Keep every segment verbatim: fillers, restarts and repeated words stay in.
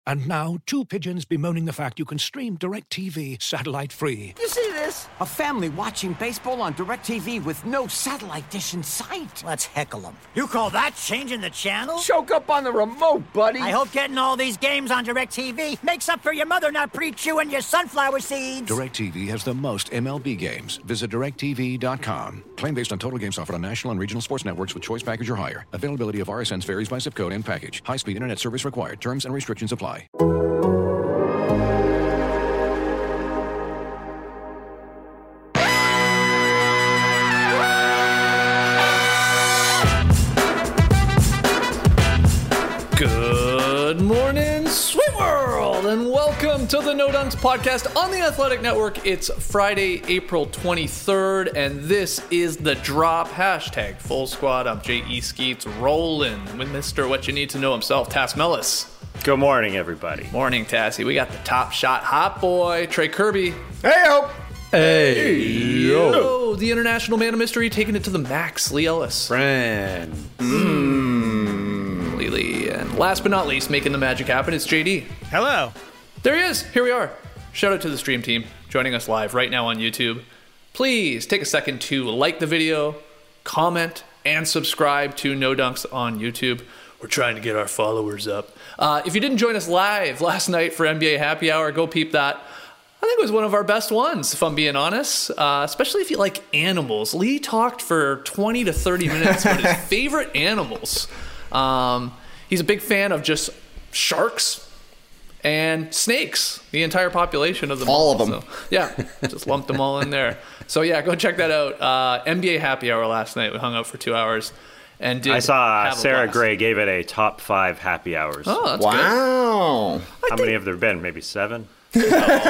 And now, two pigeons bemoaning the fact you can stream DirecTV satellite-free. You see this? A family watching baseball on DirecTV with no satellite dish in sight. Let's heckle them. You call that changing the channel? Choke up on the remote, buddy. I hope getting all these games on DirecTV makes up for your mother not pre-chewing your sunflower seeds. DirecTV has the most M L B games. Visit direct T V dot com. Claim based on total games offered on national and regional sports networks with choice package or higher. Availability of R S Ns varies by zip code and package. High-speed internet service required. Terms and restrictions apply. Good morning, sweet world, and welcome to the No Dunks podcast on the Athletic Network. It's Friday, April twenty-third, and this is The Drop. Hashtag Full Squad. I'm J E Skeets, rolling with Mister What You Need to Know himself, Tass Mellis. Good morning, everybody. Morning, Tassie. We got the top shot hot boy, Trey Kirby. Hey-o! Hey, yo. The international man of mystery, taking it to the max, Lee Ellis. Friend. Mmm. Lee Lee. And last but not least, making the magic happen, it's J D. Hello. There he is. Here we are. Shout out to the stream team joining us live right now on YouTube. Please take a second to like the video, comment, and subscribe to No Dunks on YouTube. We're trying to get our followers up. Uh, if you didn't join us live last night for N B A Happy Hour, go peep that. I think it was one of our best ones, if I'm being honest, uh, especially if you like animals. Lee talked for twenty to thirty minutes about his favorite animals. Um, he's a big fan of just sharks and snakes, the entire population of them. All of them. So, yeah, just lumped them all in there. So yeah, go check that out. Uh, N B A Happy Hour last night. We hung out for two hours. And did I saw have a Sarah blast. Gray gave it a top five happy hours. Oh, that's wow. How many have there been? Maybe seven? good.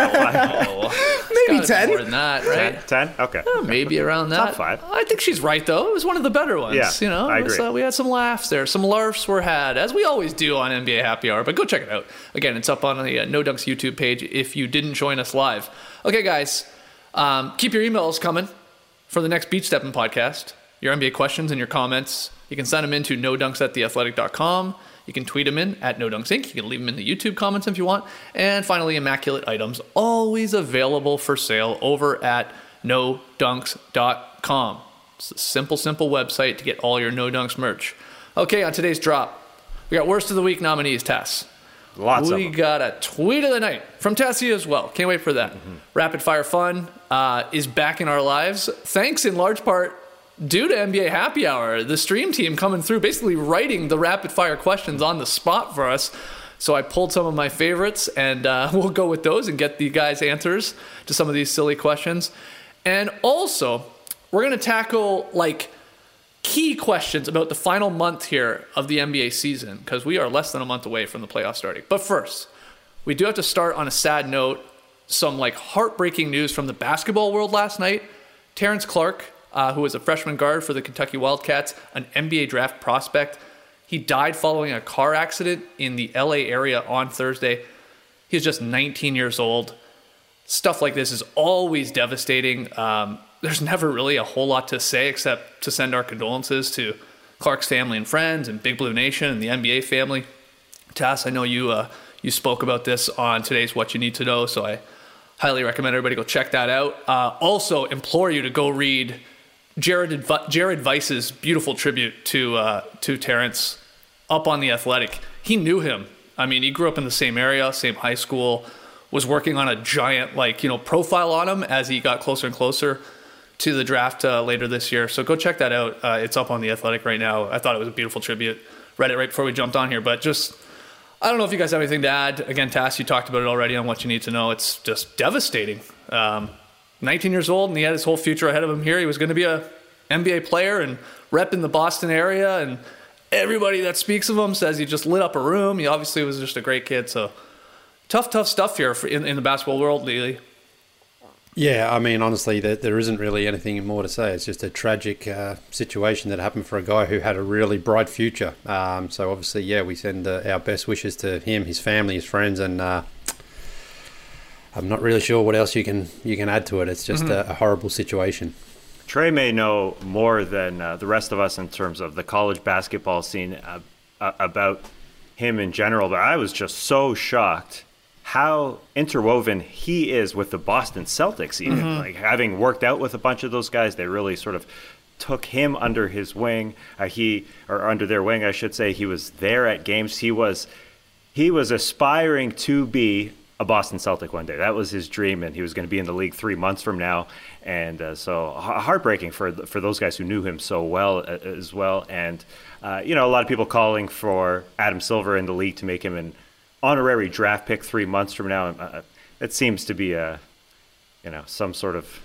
Oh, Maybe ten. More than that, right? Ten? Ten? Okay. Oh, maybe around that. Top five. I think she's right, though. It was one of the better ones. Yeah, you know, I It was, agree. uh, we had some laughs there. Some larfs were had, as we always do on N B A Happy Hour. But go check it out. Again, it's up on the uh, No Dunks YouTube page if you didn't join us live. Okay, guys, um, keep your emails coming for the next Beach Steppin' podcast. Your N B A questions and your comments. You can send them in to no dunks at the athletic dot com. You can tweet them in at No Dunks Incorporated. You can leave them in the YouTube comments if you want. And finally, Immaculate Items, always available for sale over at no dunks dot com. It's a simple, simple website to get all your No Dunks merch. Okay, on today's drop, we got Worst of the Week nominees, Tess. Lots we of them. got a tweet of the night from Tessie as well. Can't wait for that. Mm-hmm. Rapid Fire Fun uh, is back in our lives, thanks in large part due to N B A Happy Hour, the stream team coming through, basically writing the rapid fire questions on the spot for us. So I pulled some of my favorites, and uh, we'll go with those and get the guys' answers to some of these silly questions. And also, we're going to tackle like key questions about the final month here of the N B A season, because we are less than a month away from the playoffs starting. But first, we do have to start on a sad note. Some like heartbreaking news from the basketball world last night. Terrence Clarke, Uh, who was a freshman guard for the Kentucky Wildcats, an N B A draft prospect. He died following a car accident in the L A area on Thursday. He was just nineteen years old. Stuff like this is always devastating. Um, there's never really a whole lot to say except to send our condolences to Clark's family and friends and Big Blue Nation and the N B A family. Tass, I know you uh, you spoke about this on today's What You Need to Know, so I highly recommend everybody go check that out. Uh, also, implore you to go read Jared Adv- Jared Weiss's beautiful tribute to uh, to Terrence up on The Athletic. He knew him. I mean, he grew up in the same area, same high school, was working on a giant, like, you know, profile on him as he got closer and closer to the draft uh, later this year. So go check that out. Uh, it's up on The Athletic right now. I thought it was a beautiful tribute. Read it right before we jumped on here, but just, I don't know if you guys have anything to add. Again, Tass, you talked about it already on What You Need to Know. It's just devastating. Um, nineteen years old, and he had his whole future ahead of him here. He was going to be a N B A player and rep in the Boston area, and everybody that speaks of him says he just lit up a room. He obviously was just a great kid. So tough, tough stuff here for, in, in the basketball world, Lily. Yeah, I mean, honestly, there, there isn't really anything more to say. It's just a tragic uh, situation that happened for a guy who had a really bright future. Um, so obviously, yeah, we send uh, our best wishes to him, his family, his friends, and uh, I'm not really sure what else you can you can add to it. It's just mm-hmm. a, a horrible situation. Trey may know more than uh, the rest of us in terms of the college basketball scene uh, uh, about him in general, but I was just so shocked how interwoven he is with the Boston Celtics, even. Mm-hmm. Like, having worked out with a bunch of those guys, they really sort of took him under his wing. Uh, he, or under their wing, I should say. He was there at games. He was, he was aspiring to be a Boston Celtic one day. That was his dream, and he was going to be in the league three months from now. And uh, so heartbreaking for for those guys who knew him so well uh, as well. And, uh, you know, a lot of people calling for Adam Silver in the league to make him an honorary draft pick three months from now. Uh, it seems to be a, you know, some sort of,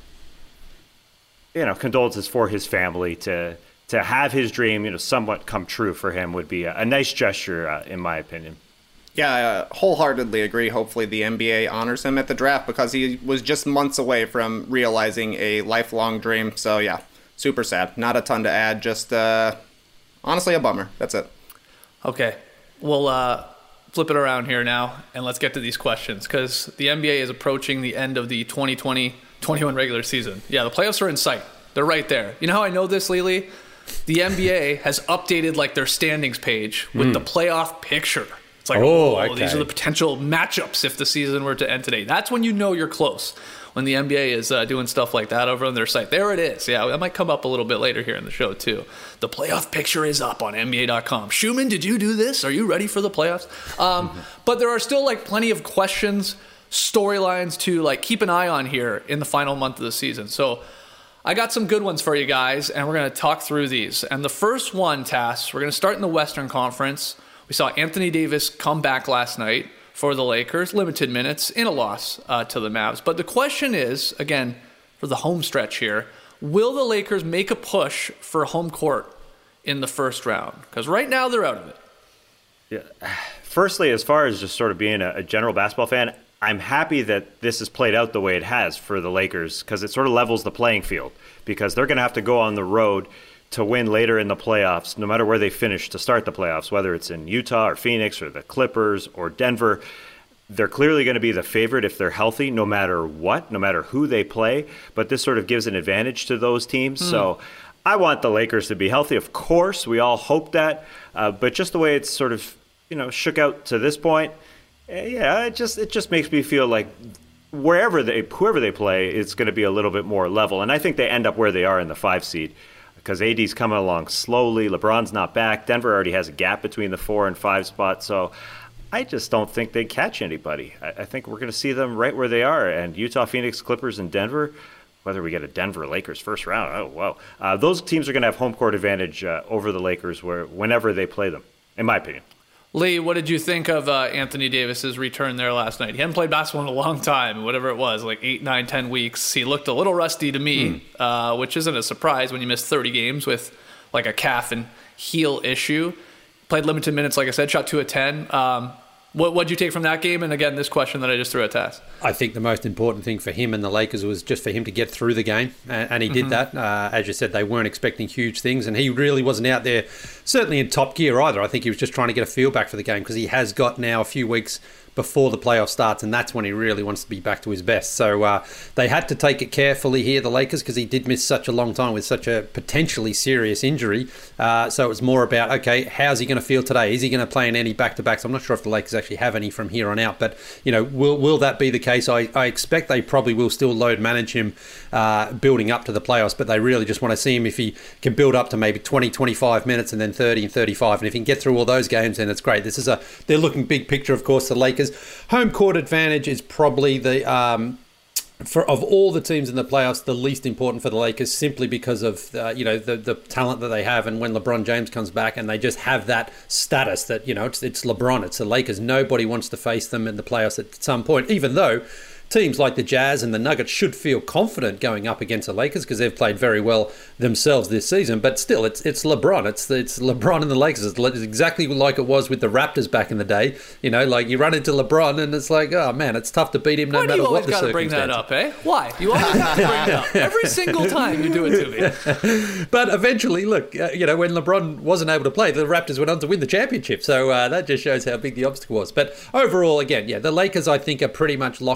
you know, condolences for his family. To to have his dream, you know, somewhat come true for him would be a, a nice gesture, uh, in my opinion. Yeah, I uh, wholeheartedly agree. Hopefully the N B A honors him at the draft because he was just months away from realizing a lifelong dream. So, yeah, super sad. Not a ton to add. Just, uh, honestly, a bummer. That's it. Okay. We'll uh, flip it around here now, and let's get to these questions because the N B A is approaching the end of the twenty twenty twenty-one regular season. Yeah, the playoffs are in sight. They're right there. You know how I know this, Lily? The N B A has updated, like, their standings page with mm. the playoff picture. It's like, oh, oh okay. These are the potential matchups if the season were to end today. That's when you know you're close, when the N B A is uh, doing stuff like that over on their site. There it is. Yeah, that might come up a little bit later here in the show, too. The playoff picture is up on N B A dot com. Schumann, did you do this? Are you ready for the playoffs? Um, mm-hmm. But there are still, like, plenty of questions, storylines to, like, keep an eye on here in the final month of the season. So I got some good ones for you guys, and we're going to talk through these. And the first one, Tass, we're going to start in the Western Conference. We saw Anthony Davis come back last night for the Lakers, limited minutes in a loss uh, to the Mavs. But the question is, again, for the home stretch here, will the Lakers make a push for home court in the first round? Because right now they're out of it. Yeah. Firstly, as far as just sort of being a, a general basketball fan, I'm happy that this has played out the way it has for the Lakers because it sort of levels the playing field because they're going to have to go on the road to win later in the playoffs, no matter where they finish to start the playoffs, whether it's in Utah or Phoenix or the Clippers or Denver. They're clearly going to be the favorite if they're healthy, no matter what, no matter who they play. But this sort of gives an advantage to those teams. Mm. So I want the Lakers to be healthy. Of course, we all hope that. Uh, but just the way it's sort of, you know, shook out to this point, yeah, it just it just makes me feel like wherever they, whoever they play, it's going to be a little bit more level. And I think they end up where they are in the five seed. Because A D's coming along slowly. LeBron's not back. Denver already has a gap between the four and five spot. So I just don't think they catch anybody. I, I think we're going to see them right where they are. And Utah, Phoenix, Clippers, and Denver, whether we get a Denver Lakers first round, oh, wow. Uh, those teams are going to have home court advantage uh, over the Lakers where whenever they play them, in my opinion. Lee, what did you think of uh, Anthony Davis's return there last night? He hadn't played basketball in a long time, whatever it was, like eight, nine, ten weeks. He looked a little rusty to me, mm. uh, which isn't a surprise when you miss thirty games with like a calf and heel issue. Played limited minutes, like I said, shot two of ten. Um, what what'd you take from that game? And again, this question that I just threw at Tass. I think the most important thing for him and the Lakers was just for him to get through the game, and, and he did mm-hmm. that. Uh, as you said, they weren't expecting huge things, and he really wasn't out there, certainly in top gear either. I think he was just trying to get a feel back for the game because he has got now a few weeks before the playoff starts, and that's when he really wants to be back to his best. So uh, they had to take it carefully here, the Lakers, because he did miss such a long time with such a potentially serious injury. Uh, so it was more about, okay, how's he going to feel today? Is he going to play in any back-to-backs? I'm not sure if the Lakers actually have any from here on out, but you know, will will that be the case? I, I expect they probably will still load manage him uh, building up to the playoffs, but they really just want to see him if he can build up to maybe twenty, twenty-five minutes and then thirty and thirty-five. And if he can get through all those games, then it's great. This is a, they're looking big picture, of course, the Lakers. Home court advantage is probably the um, for of all the teams in the playoffs, the least important for the Lakers, simply because of uh, you know the the talent that they have, and when LeBron James comes back, and they just have that status that you know it's it's LeBron, it's the Lakers. Nobody wants to face them in the playoffs at some point, even though teams like the Jazz and the Nuggets should feel confident going up against the Lakers because they've played very well themselves this season. But still, it's it's LeBron. It's it's LeBron and the Lakers. It's exactly like it was with the Raptors back in the day. You know, like you run into LeBron and it's like, oh man, it's tough to beat him no Why matter what the circumstances. Why do you always got to bring that up, eh? Why? You always have to bring it up. Every single time you do it to me. But eventually, look, uh, you know, when LeBron wasn't able to play, the Raptors went on to win the championship. So uh, that just shows how big the obstacle was. But overall, again, yeah, the Lakers, I think, are pretty much locked into that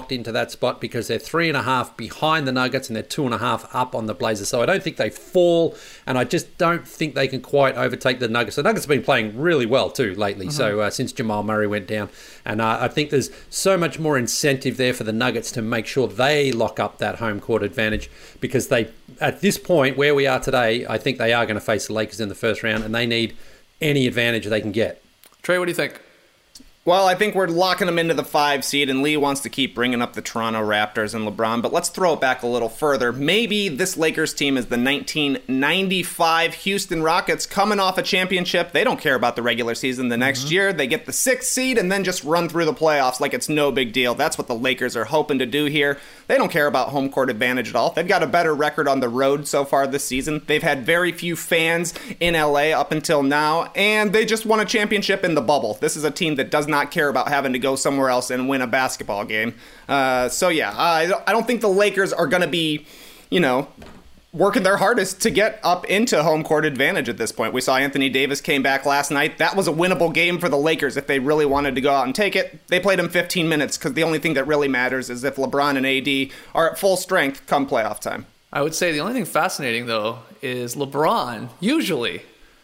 that spot because they're three and a half behind the Nuggets and they're two and a half up on the Blazers. So I don't think they fall, and I just don't think they can quite overtake the Nuggets. The Nuggets have been playing really well too lately, mm-hmm. so uh, since Jamal Murray went down. And uh, I think there's so much more incentive there for the Nuggets to make sure they lock up that home court advantage, because they, at this point where we are today, I think they are going to face the Lakers in the first round, and they need any advantage they can get. Trey, what do you think? Well, I think we're locking them into the five seed, and Lee wants to keep bringing up the Toronto Raptors and LeBron, but let's throw it back a little further. Maybe this Lakers team is the nineteen ninety-five Houston Rockets coming off a championship. They don't care about the regular season the next mm-hmm. year. They get the sixth seed and then just run through the playoffs like it's no big deal. That's what the Lakers are hoping to do here. They don't care about home court advantage at all. They've got a better record on the road so far this season. They've had very few fans in L A up until now, and they just won a championship in the bubble. This is a team that does not care about having to go somewhere else and win a basketball game. Uh, so yeah, I, I don't think the Lakers are going to be, you know, working their hardest to get up into home court advantage at this point. We saw Anthony Davis came back last night. That was a winnable game for the Lakers if they really wanted to go out and take it. They played him fifteen minutes because the only thing that really matters is if LeBron and A D are at full strength come playoff time. I would say the only thing fascinating, though, is LeBron, usually,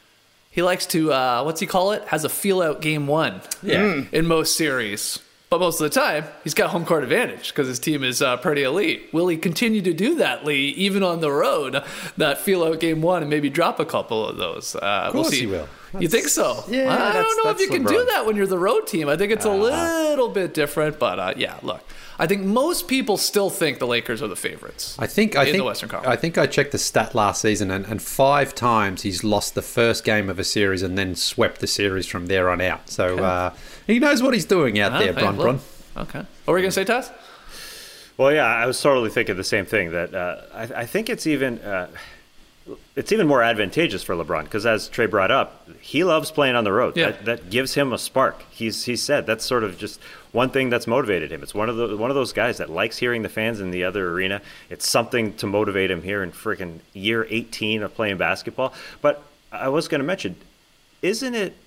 he likes to, uh, what's he call it? Has a feel-out game one yeah. in most series. But most of the time, he's got home court advantage because his team is uh, pretty elite. Will he continue to do that, Lee, even on the road, that feel-out game one, and maybe drop a couple of those? Uh, of course we'll see. he will. That's, you think so? Yeah, I that's, don't know if you can LeBron. do that when you're the road team. I think it's a uh, little bit different. But, uh, yeah, look. I think most people still think the Lakers are the favorites. I think I in think the Western Conference. I think I checked the stat last season, and, and five times he's lost the first game of a series and then swept the series from there on out. So okay. uh, he knows what he's doing out ah, there, Bron Bron. Okay. What were you going to say, Taz? Well, yeah, I was totally thinking the same thing. That uh, I, I think it's even uh, it's even more advantageous for LeBron because, as Trey brought up, he loves playing on the road. Yeah. That, that gives him a spark. He's he said that's sort of just one thing that's motivated him. It's one of the one of those guys that likes hearing the fans in the other arena. It's something to motivate him here in freaking year eighteen of playing basketball. But I was going to mention, isn't it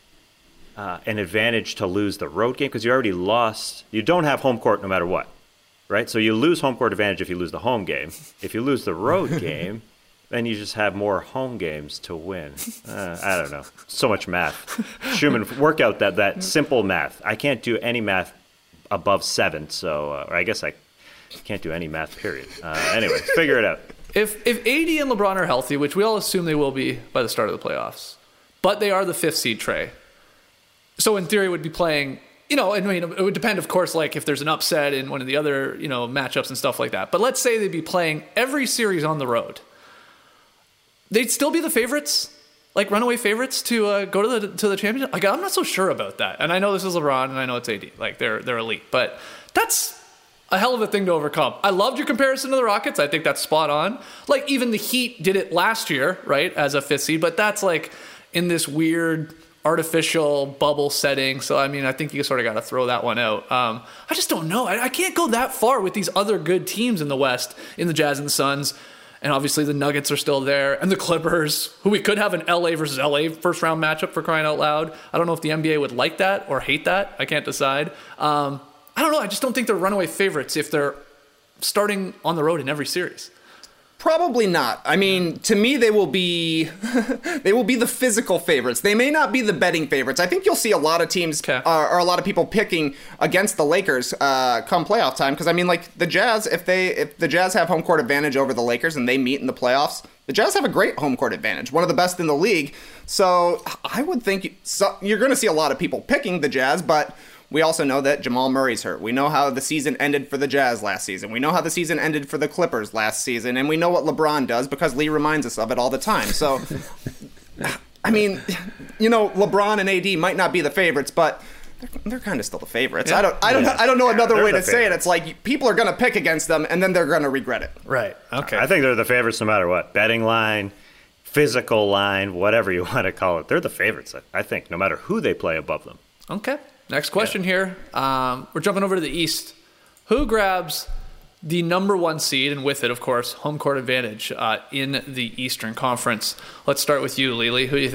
uh, an advantage to lose the road game because you already lost? You don't have home court no matter what, right? So you lose home court advantage if you lose the home game. If you lose the road game, then you just have more home games to win. Uh, I don't know. So much math. Schumann, work out that, that simple math. I can't do any math above seven, so uh, or I guess I can't do any math, period. Uh, anyway, figure it out. If if A D and LeBron are healthy, which we all assume they will be by the start of the playoffs, but they are the fifth seed, Trey. So in theory, would be playing, you know, I mean, it would depend, of course, like if there's an upset in one of the other, you know, matchups and stuff like that. But let's say they'd be playing every series on the road. They'd still be the favorites, like runaway favorites to uh, go to the to the championship. Like I'm not so sure about that. And I know this is LeBron, and I know it's A D. Like they're they're elite, but that's a hell of a thing to overcome. I loved your comparison to the Rockets. I think that's spot on. Like even the Heat did it last year, right, as a fifth seed. But that's like in this weird artificial bubble setting. So I mean, I think you sort of got to throw that one out. Um, I just don't know. I, I can't go that far with these other good teams in the West, in the Jazz and the Suns. And obviously the Nuggets are still there. And the Clippers, who we could have an L A versus L A first round matchup for crying out loud. I don't know if the N B A would like that or hate that. I can't decide. Um, I don't know. I just don't think they're runaway favorites if they're starting on the road in every series. Probably not. I mean, to me, they will be they will be the physical favorites. They may not be the betting favorites. I think you'll see a lot of teams okay. uh, or a lot of people picking against the Lakers uh, come playoff time. Because I mean, like the Jazz, if they if the Jazz have home court advantage over the Lakers and they meet in the playoffs, the Jazz have a great home court advantage, one of the best in the league. So I would think so, you're going to see a lot of people picking the Jazz, but we also know that Jamal Murray's hurt. We know how the season ended for the Jazz last season. We know how the season ended for the Clippers last season. And we know what LeBron does because Lee reminds us of it all the time. So, I mean, you know, LeBron and A D might not be the favorites, but they're, they're kind of still the favorites. Yeah. I don't I don't, yeah. I don't know another yeah, way to say it. It's like people are going to pick against them and then they're going to regret it. Right. Okay. I think they're the favorites no matter what. Betting line, physical line, whatever you want to call it. They're the favorites, I think, no matter who they play above them. Okay. Next question yeah. here. Um, we're jumping over to the East. Who grabs the number one seed, and with it, of course, home court advantage uh, in the Eastern Conference? Let's start with you, Lily. Who do you think?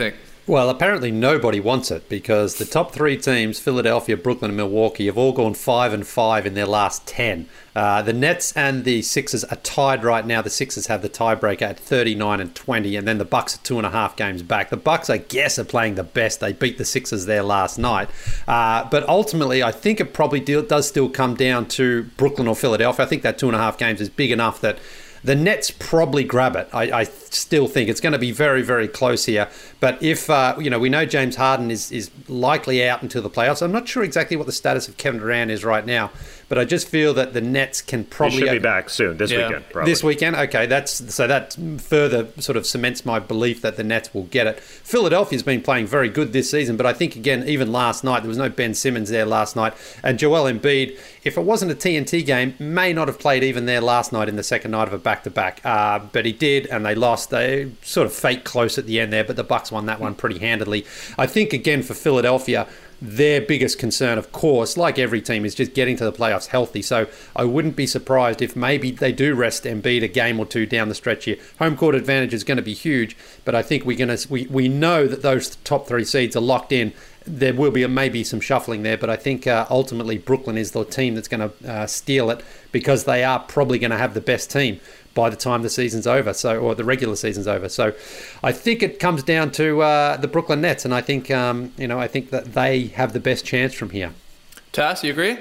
Well, apparently nobody wants it because the top three teams, Philadelphia, Brooklyn, and Milwaukee, have all gone five and five in their last ten. Uh, the Nets and the Sixers are tied right now. The Sixers have the tiebreaker at thirty-nine and twenty, and then the Bucks are two and a half games back. The Bucks, I guess, are playing the best. They beat the Sixers there last night. Uh, but ultimately, I think it probably do, does still come down to Brooklyn or Philadelphia. I think that two and a half games is big enough that the Nets probably grab it. I, I still think it's going to be very, very close here. But if, uh, you know, we know James Harden is, is likely out until the playoffs. I'm not sure exactly what the status of Kevin Durant is right now, but I just feel that the Nets can probably... He should be back soon, this yeah. weekend, probably. This weekend? Okay, that's so that further sort of cements my belief that the Nets will get it. Philadelphia's been playing very good this season, but I think, again, even last night, there was no Ben Simmons there last night, and Joel Embiid, if it wasn't a T N T game, may not have played even there last night in the second night of a back-to-back, uh, but he did, and they lost. They sort of faked close at the end there, but the Bucks won that one pretty handily. I think, again, for Philadelphia, their biggest concern, of course, like every team, is just getting to the playoffs healthy. So I wouldn't be surprised if maybe they do rest Embiid a game or two down the stretch here. Home court advantage is going to be huge, but I think we're going to we, we know that those top three seeds are locked in. There will be a, maybe some shuffling there, but I think uh, ultimately Brooklyn is the team that's going to uh, steal it because they are probably going to have the best team by the time the season's over, so or the regular season's over. So I think it comes down to uh, the Brooklyn Nets, and I think um, you know I think that they have the best chance from here. Tass, you agree?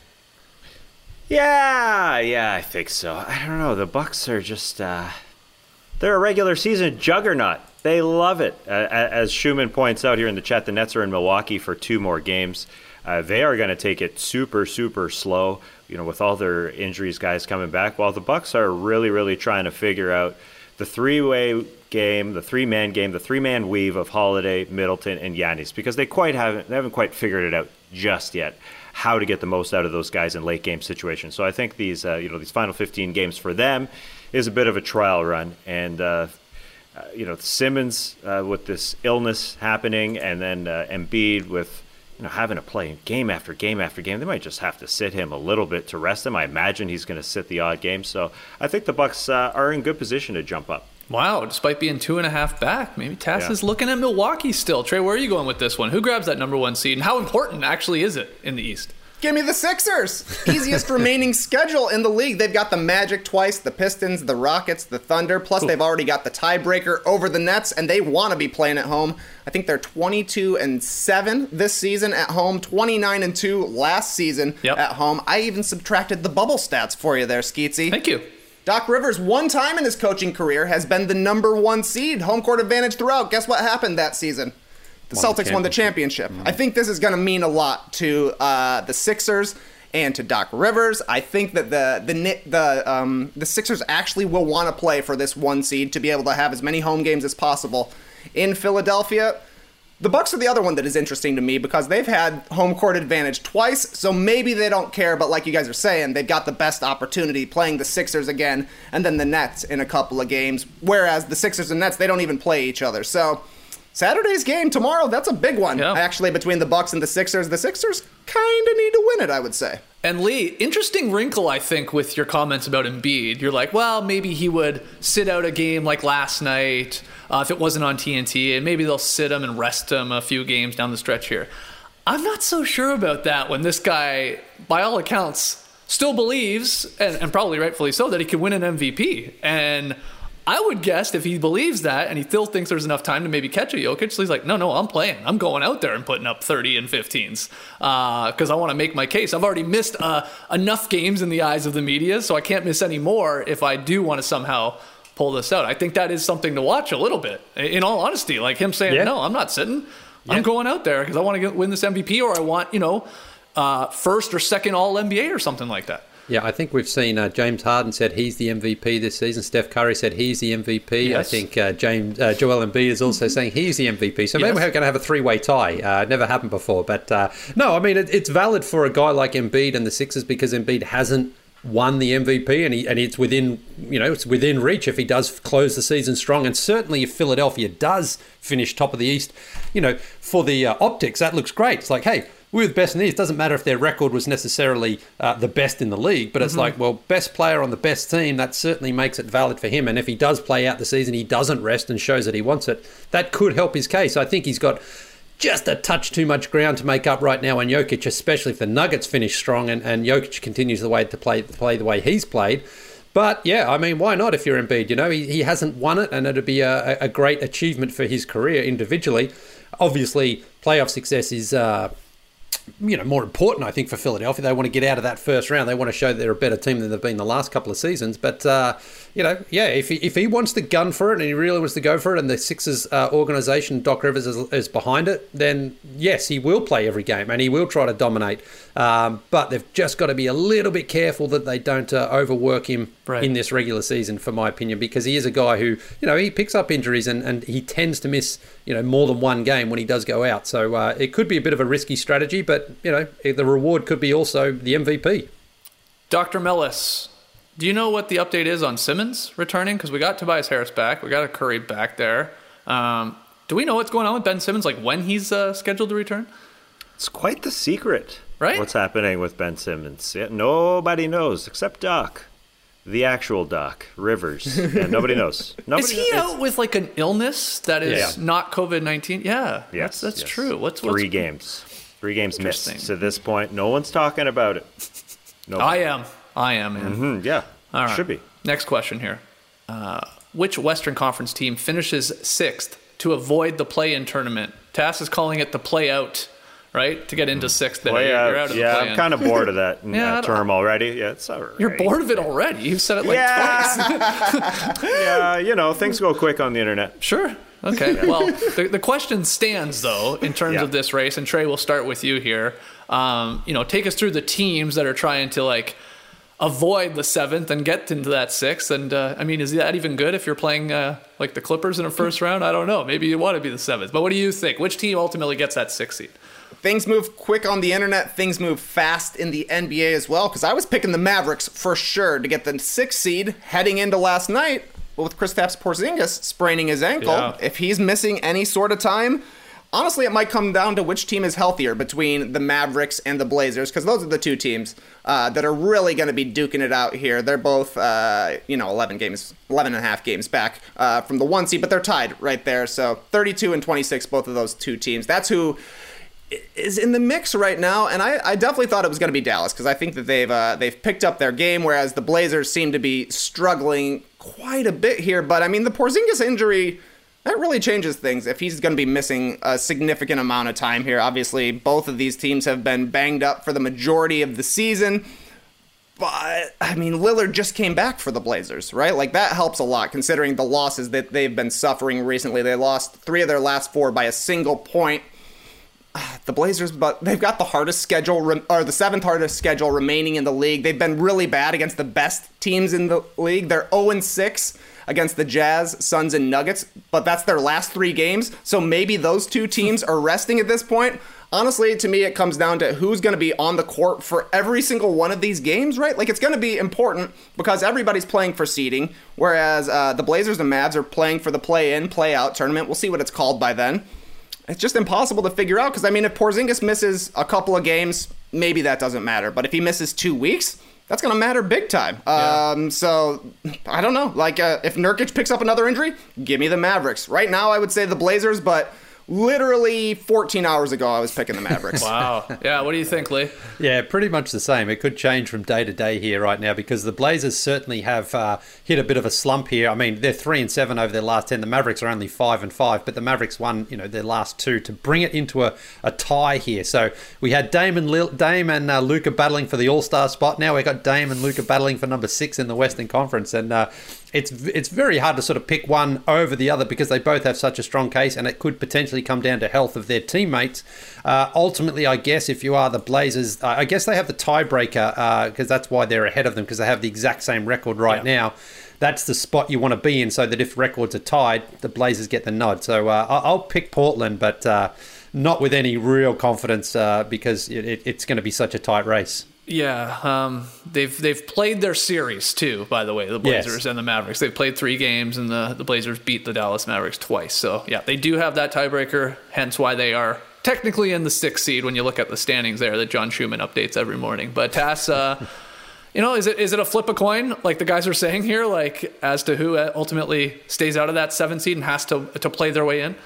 Yeah, yeah, I think so. I don't know. The Bucks are just uh, they're a regular season juggernaut. They love it. Uh, as Schumann points out here in the chat, the Nets are in Milwaukee for two more games. Uh, they are going to take it super, super slow, you know, with all their injuries, guys coming back, while the Bucks are really, really trying to figure out the three-way game, the three-man game, the three-man weave of Holiday, Middleton, and Giannis, because they quite haven't, they haven't quite figured it out just yet, how to get the most out of those guys in late-game situations. So I think these, uh, you know, these final fifteen games for them is a bit of a trial run, and uh, uh, you know, Simmons uh, with this illness happening, and then uh, Embiid with you know, having to play game after game after game. They might just have to sit him a little bit to rest him. I imagine he's going to sit the odd game. So I think the Bucks uh, are in good position to jump up. Wow, despite being two and a half back. Maybe Tass yeah. is looking at Milwaukee still. Trey, where are you going with this one? Who grabs that number one seed, and how important actually is it in the East? Give me the Sixers. Easiest remaining schedule in the league. They've got the Magic twice, the Pistons, the Rockets, the Thunder. Plus, Ooh. They've already got the tiebreaker over the Nets, and they want to be playing at home. I think they're twenty-two and seven this season at home, twenty-nine and two last season yep. at home. I even subtracted the bubble stats for you there, Skeetsy. Thank you. Doc Rivers, one time in his coaching career, has been the number one seed, home court advantage throughout. Guess what happened that season? The won Celtics the won the championship. Mm-hmm. I think this is going to mean a lot to uh, the Sixers and to Doc Rivers. I think that the the the um, the Sixers actually will want to play for this one seed to be able to have as many home games as possible in Philadelphia. The Bucks are the other one that is interesting to me because they've had home court advantage twice, so maybe they don't care, but like you guys are saying, they've got the best opportunity playing the Sixers again and then the Nets in a couple of games, whereas the Sixers and Nets, they don't even play each other. So Saturday's game tomorrow, that's a big one, yeah. actually, between the Bucks and the Sixers. The Sixers kind of need to win it, I would say. And Lee, interesting wrinkle, I think, with your comments about Embiid. You're like, well, maybe he would sit out a game like last night uh, if it wasn't on T N T, and maybe they'll sit him and rest him a few games down the stretch here. I'm not so sure about that when this guy, by all accounts, still believes, and, and probably rightfully so, that he can win an M V P. And I would guess if he believes that and he still thinks there's enough time to maybe catch a Jokic, so he's like, no, no, I'm playing. I'm going out there and putting up thirty and fifteens because uh, I want to make my case. I've already missed uh, enough games in the eyes of the media, so I can't miss any more if I do want to somehow pull this out. I think that is something to watch a little bit, in all honesty. Like him saying, yeah. no, I'm not sitting. Yeah. I'm going out there because I want to win this M V P or I want, you know, uh, first or second All N B A or something like that. Yeah, I think we've seen uh, James Harden said he's the M V P this season. Steph Curry said he's the M V P. Yes. I think uh, James uh, Joel Embiid is also saying he's the M V P. So maybe yes. we're going to have a three-way tie. Uh, never happened before. But uh, no, I mean, it, it's valid for a guy like Embiid and the Sixers because Embiid hasn't won the M V P and, he, and it's within, you know, it's within reach if he does close the season strong. And certainly if Philadelphia does finish top of the East, you know, for the uh, optics, that looks great. It's like, hey, with best in the East, it doesn't matter if their record was necessarily uh, the best in the league, but it's mm-hmm. like, well, best player on the best team, that certainly makes it valid for him. And if he does play out the season, he doesn't rest and shows that he wants it, that could help his case. I think he's got just a touch too much ground to make up right now on Jokic, especially if the Nuggets finish strong and, and Jokic continues the way to play, play the way he's played. But yeah, I mean, why not if you're Embiid? You know, he, he hasn't won it, and it'd be a, a great achievement for his career individually. Obviously, playoff success is, uh, you know, more important, I think, for Philadelphia. They want to get out of that first round. They want to show they're a better team than they've been the last couple of seasons. But, uh, you know, yeah, if he, if he wants to gun for it and he really wants to go for it and the Sixers uh, organisation, Doc Rivers, is, is behind it, then yes, he will play every game and he will try to dominate. Um, but they've just got to be a little bit careful that they don't uh, overwork him right. in this regular season, for my opinion, because he is a guy who, you know, he picks up injuries and, and he tends to miss, you know, more than one game when he does go out. So uh, it could be a bit of a risky strategy, but, you know, the reward could be also the M V P. Doctor Mellis, do you know what the update is on Simmons returning? Because we got Tobias Harris back. We got a Curry back there. Um, do we know what's going on with Ben Simmons, like when he's uh, scheduled to return? It's quite the secret, right? What's happening with Ben Simmons. Yeah, nobody knows except Doc, the actual Doc Rivers. Yeah, nobody knows. Nobody is he knows. out with like an illness that is yeah. not covid nineteen? Yeah, yes, that's, that's yes. true. What's, Three what's... games. Three games missed to this point. No one's talking about it. Nobody. I am. I am, man. Mm-hmm, yeah, all right. Should be. Next question here. Uh, which Western Conference team finishes sixth to avoid the play-in tournament? Tass is calling it the play-out, right? To get into sixth. Play there. out. You're out of yeah, the play-in. I'm kind of bored of that yeah, term already. Yeah, it's all right. You're bored of it already? You've said it like yeah. twice. Yeah, you know, things go quick on the internet. Sure. Okay. Well, the, the question stands, though, in terms yeah. of this race. And Trey, we'll start with you here. Um, you know, take us through the teams that are trying to, like, avoid the seventh and get into that sixth. And, uh, I mean, is that even good if you're playing, uh, like, the Clippers in a first round? I don't know. Maybe you want to be the seventh. But what do you think? Which team ultimately gets that sixth seed? Things move quick on the internet. Things move fast in the N B A as well, because I was picking the Mavericks for sure to get the sixth seed heading into last night. But with Kristaps Porzingis spraining his ankle, yeah. if he's missing any sort of time, honestly, it might come down to which team is healthier between the Mavericks and the Blazers, because those are the two teams uh, that are really going to be duking it out here. They're both, uh, you know, eleven games, eleven and a half games back uh, from the one seed, but they're tied right there. So thirty-two and twenty-six, both of those two teams. That's who is in the mix right now, and I, I definitely thought it was going to be Dallas, because I think that they've uh, they've picked up their game, whereas the Blazers seem to be struggling quite a bit here. But I mean, the Porzingis injury, that really changes things if he's going to be missing a significant amount of time here. Obviously, both of these teams have been banged up for the majority of the season. But, I mean, Lillard just came back for the Blazers, right? Like, that helps a lot, considering the losses that they've been suffering recently. They lost three of their last four by a single point. The Blazers, but they've got the hardest schedule, or the seventh hardest schedule remaining in the league. They've been really bad against the best teams in the league. They're oh and six against the Jazz, Suns, and Nuggets, but that's their last three games. So maybe those two teams are resting at this point. Honestly, to me, it comes down to who's going to be on the court for every single one of these games, right? Like, it's going to be important because everybody's playing for seeding, whereas uh, the Blazers and Mavs are playing for the play-in, play-out tournament. We'll see what it's called by then. It's just impossible to figure out because, I mean, if Porzingis misses a couple of games, maybe that doesn't matter. But if he misses two weeks, that's going to matter big time. Yeah. Um, so, I don't know. Like, uh, if Nurkic picks up another injury, give me the Mavericks. Right now, I would say the Blazers, but literally fourteen hours ago, I was picking the Mavericks. Wow. Yeah, what do you think, Lee? Yeah, pretty much the same. It could change from day to day here right now because the Blazers certainly have uh, hit a bit of a slump here. I mean, they're three and seven over their last ten. The Mavericks are only five and five, but the Mavericks won, you know, their last two to bring it into a, a tie here. So we had Dame and Lil, Dame and uh, Luka battling for the All-Star spot. Now we've got Dame and Luka battling for number six in the Western Conference, and uh, it's it's very hard to sort of pick one over the other because they both have such a strong case, and it could potentially come down to health of their teammates. Uh, ultimately, I guess if you are the Blazers, uh, I guess they have the tiebreaker because uh, that's why they're ahead of them, because they have the exact same record right yeah. now. That's the spot you want to be in, so that if records are tied, the Blazers get the nod. So uh, I'll pick Portland, but uh, not with any real confidence uh, because it, it, it's going to be such a tight race. Yeah, um, they've they've played their series too, by the way, the Blazers yes. and the Mavericks. They've played three games, and the, the Blazers beat the Dallas Mavericks twice. So, yeah, they do have that tiebreaker, hence why they are technically in the sixth seed when you look at the standings there that John Schumann updates every morning. But Tass, uh, you know, is it is it a flip a coin like the guys are saying here, like as to who ultimately stays out of that seventh seed and has to to play their way in?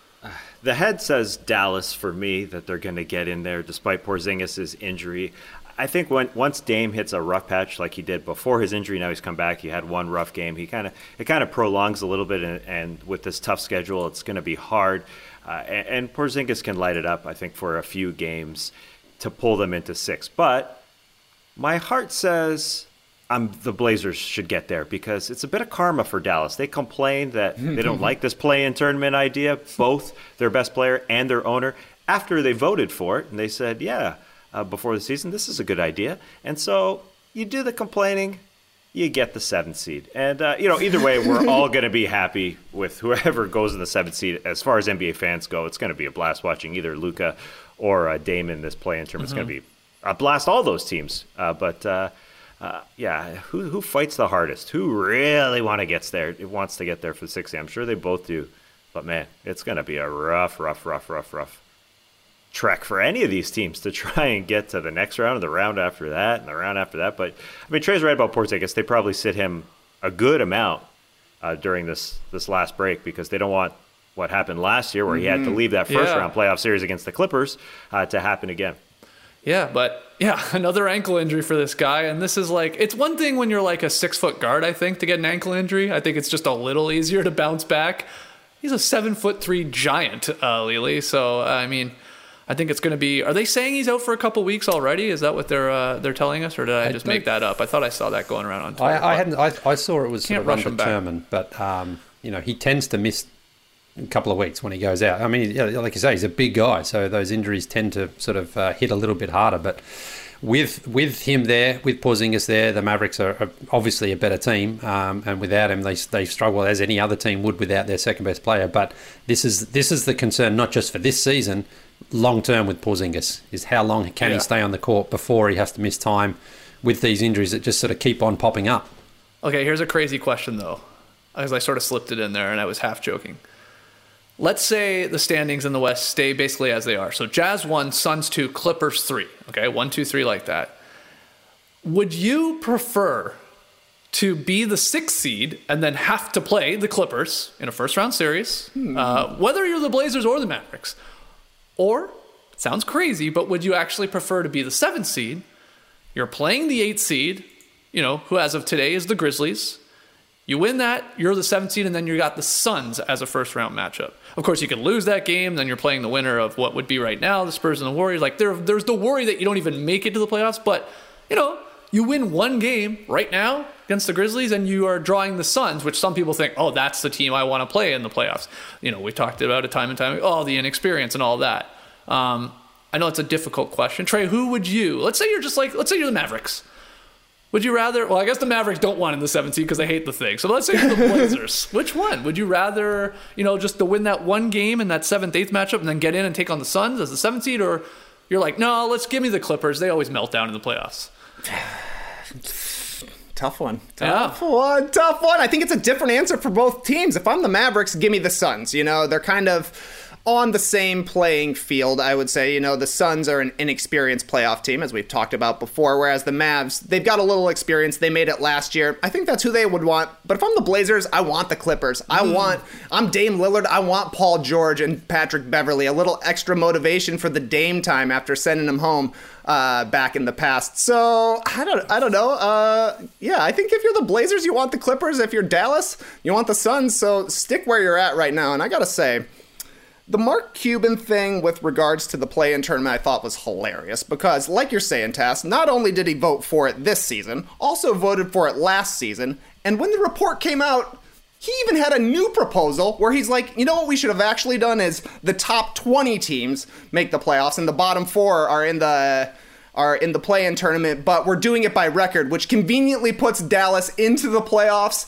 The head says Dallas for me, that they're going to get in there despite Porzingis' injury. I think when once Dame hits a rough patch like he did before his injury, now he's come back. He had one rough game. He kind of it kind of prolongs a little bit, and, and with this tough schedule, it's going to be hard. Uh, and, and Porzingis can light it up, I think, for a few games to pull them into six. But my heart says I'm the Blazers should get there because it's a bit of karma for Dallas. They complain that they don't like this play-in tournament idea, both their best player and their owner, after they voted for it, and they said, yeah. Uh, before the season, this is a good idea. And so you do the complaining, you get the seventh seed. And, uh, you know, either way, we're all going to be happy with whoever goes in the seventh seed. As far as N B A fans go, it's going to be a blast watching either Luka or uh, Dame in this play-in tournament. It's mm-hmm. going to be a blast, all those teams. Uh, but, uh, uh, yeah, who who fights the hardest? Who really want to get there? It wants to get there for the sixth seed. I'm sure they both do. But, man, it's going to be a rough, rough, rough, rough, rough trek for any of these teams to try and get to the next round, or the round after that, and the round after that. But I mean, Trey's right about Porzingis. They probably sit him a good amount uh, during this this last break because they don't want what happened last year, where he had to leave that first yeah. round playoff series against the Clippers, uh, to happen again. Yeah, but yeah, another ankle injury for this guy. And this is like, it's one thing when you're like a six foot guard, I think, to get an ankle injury. I think it's just a little easier to bounce back. He's a seven foot three giant, uh, Lily. So, I mean, I think it's going to be. Are they saying he's out for a couple weeks already? Is that what they're uh, they're telling us, or did I, I just make that up? I thought I saw that going around on Twitter. I, I hadn't. I, I saw it was sort of undetermined, but um, you know, he tends to miss a couple of weeks when he goes out. I mean, like you say, he's a big guy, so those injuries tend to sort of uh, hit a little bit harder. But with with him there, with Porzingis there, the Mavericks are, are obviously a better team, um, and without him, they they struggle as any other team would without their second best player. But this is this is the concern, not just for this season. Long term with Porzingis is how long can yeah. he stay on the court before he has to miss time with these injuries that just sort of keep on popping up. Okay, here's a crazy question though, as I sort of slipped it in there and I was half joking. Let's say the standings in the West stay basically as they are. So Jazz one, Suns two, Clippers three. Okay, one, two, three like that. Would you prefer to be the sixth seed and then have to play the Clippers in a first round series, hmm. uh, whether you're the Blazers or the Mavericks? Or, it sounds crazy, but would you actually prefer to be the seventh seed? You're playing the eighth seed, you know, who as of today is the Grizzlies. You win that, you're the seventh seed, and then you got the Suns as a first round matchup. Of course, you could lose that game, then you're playing the winner of what would be right now, the Spurs and the Warriors. Like, there, there's the worry that you don't even make it to the playoffs, but, you know, you win one game right now against the Grizzlies, and you are drawing the Suns, which some people think, oh, that's the team I want to play in the playoffs. You know, we've talked about it time and time, oh, the inexperience and all that. Um, I know it's a difficult question. Trey, who would you, let's say you're just like, let's say you're the Mavericks. Would you rather, well, I guess the Mavericks don't want in the seventh seed because they hate the thing. So let's say you're the Blazers. Which one? Would you rather, you know, just to win that one game in that seventh, eighth matchup and then get in and take on the Suns as the seventh seed? Or you're like, no, let's give me the Clippers. They always melt down in the playoffs. Tough one. Tough yeah. one. Tough one. I think it's a different answer for both teams. If I'm the Mavericks, give me the Suns. You know, they're kind of on the same playing field, I would say. You know, the Suns are an inexperienced playoff team, as we've talked about before, whereas the Mavs, they've got a little experience. They made it last year. I think that's who they would want. But if I'm the Blazers, I want the Clippers. I mm. want, I'm Dame Lillard. I want Paul George and Patrick Beverley. A little extra motivation for the Dame time after sending him home uh, back in the past. So, I don't, I don't know. Uh, yeah, I think if you're the Blazers, you want the Clippers. If you're Dallas, you want the Suns. So, stick where you're at right now. And I got to say, the Mark Cuban thing with regards to the play-in tournament I thought was hilarious because, like you're saying, Tass, not only did he vote for it this season, also voted for it last season, and when the report came out, he even had a new proposal where he's like, you know what we should have actually done is the top twenty teams make the playoffs and the bottom four are in the are in the play-in tournament, but we're doing it by record, which conveniently puts Dallas into the playoffs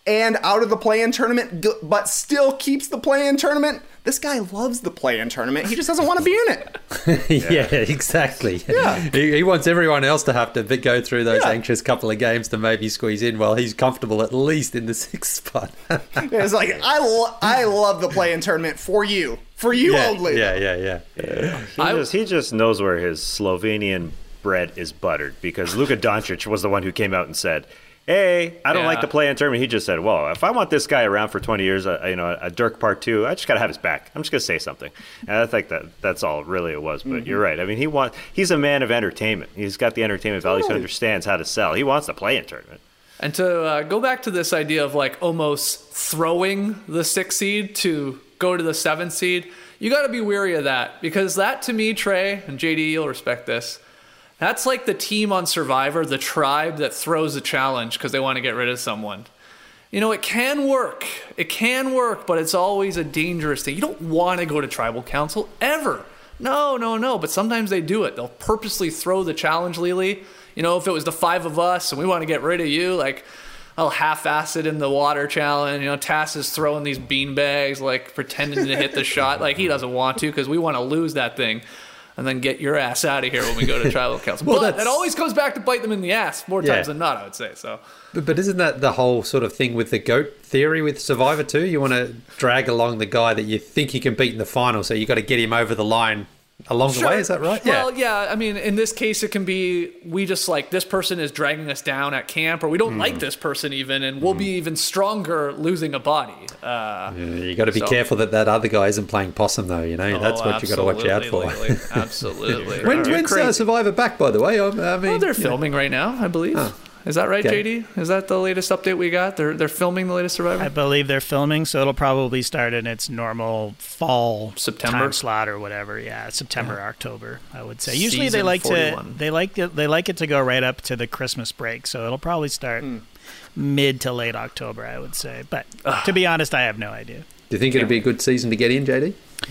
and out of the play-in tournament, but still keeps the play-in tournament. This guy loves the play-in tournament. He just doesn't want to be in it. yeah, exactly. Yeah. He, he wants everyone else to have to go through those yeah. anxious couple of games to maybe squeeze in while he's comfortable at least in the sixth spot. It's like, I, lo- I love the play-in tournament for you. For you yeah, only. Yeah, yeah, yeah. yeah. He, I, just, he just knows where his Slovenian bread is buttered, because Luka Doncic was the one who came out and said, hey, I don't yeah. like the play-in tournament. He just said, well, if I want this guy around for twenty years, uh, you know, a Dirk part two, I just got to have his back. I'm just going to say something. And I think that that's all really it was. But mm-hmm. you're right. I mean, he wants, he's a man of entertainment. He's got the entertainment value. He understands how to sell. He wants the play-in tournament. And to uh, go back to this idea of like almost throwing the sixth seed to go to the seventh seed, you got to be wary of that, because that to me, Trey, and J D, you'll respect this, that's like the team on Survivor, the tribe that throws a challenge because they want to get rid of someone. You know, it can work. It can work, but it's always a dangerous thing. You don't want to go to tribal council ever. No, no, no. But sometimes they do it. They'll purposely throw the challenge, Lily. You know, if it was the five of us and we want to get rid of you, like, I'll half-ass it in the water challenge. You know, Tass is throwing these beanbags, like, pretending to hit the shot. Like, he doesn't want to because we want to lose that thing. And then get your ass out of here when we go to tribal council. well, but that always comes back to bite them in the ass more times yeah. than not, I would say. So, but, but isn't that the whole sort of thing with the GOAT theory with Survivor too? You want to drag along the guy that you think you can beat in the final, so you got to get him over the line along sure. the way. Is that right? Well, yeah. yeah. I mean, in this case, it can be we just like this person is dragging us down at camp, or we don't mm. like this person even, and we'll mm. be even stronger losing a body. Uh, yeah, you got to be so. careful that that other guy isn't playing possum, though. You know, oh, that's what you got to watch out for. Legally. Absolutely. when, right. When's uh, Survivor back, by the way? I, I mean, well, they're filming know. right now, I believe. Oh. Is that right, okay. J D? Is that the latest update we got? They're they're filming the latest Survivor? I believe they're filming, so it'll probably start in its normal fall September time slot or whatever. Yeah, September, yeah. October, I would say. Usually Season they like forty-one. to they like it, they like it to go right up to the Christmas break, so it'll probably start mm. mid to late October, I would say. But Ugh. to be honest, I have no idea. Do you think it'll be a good season to get in, J D?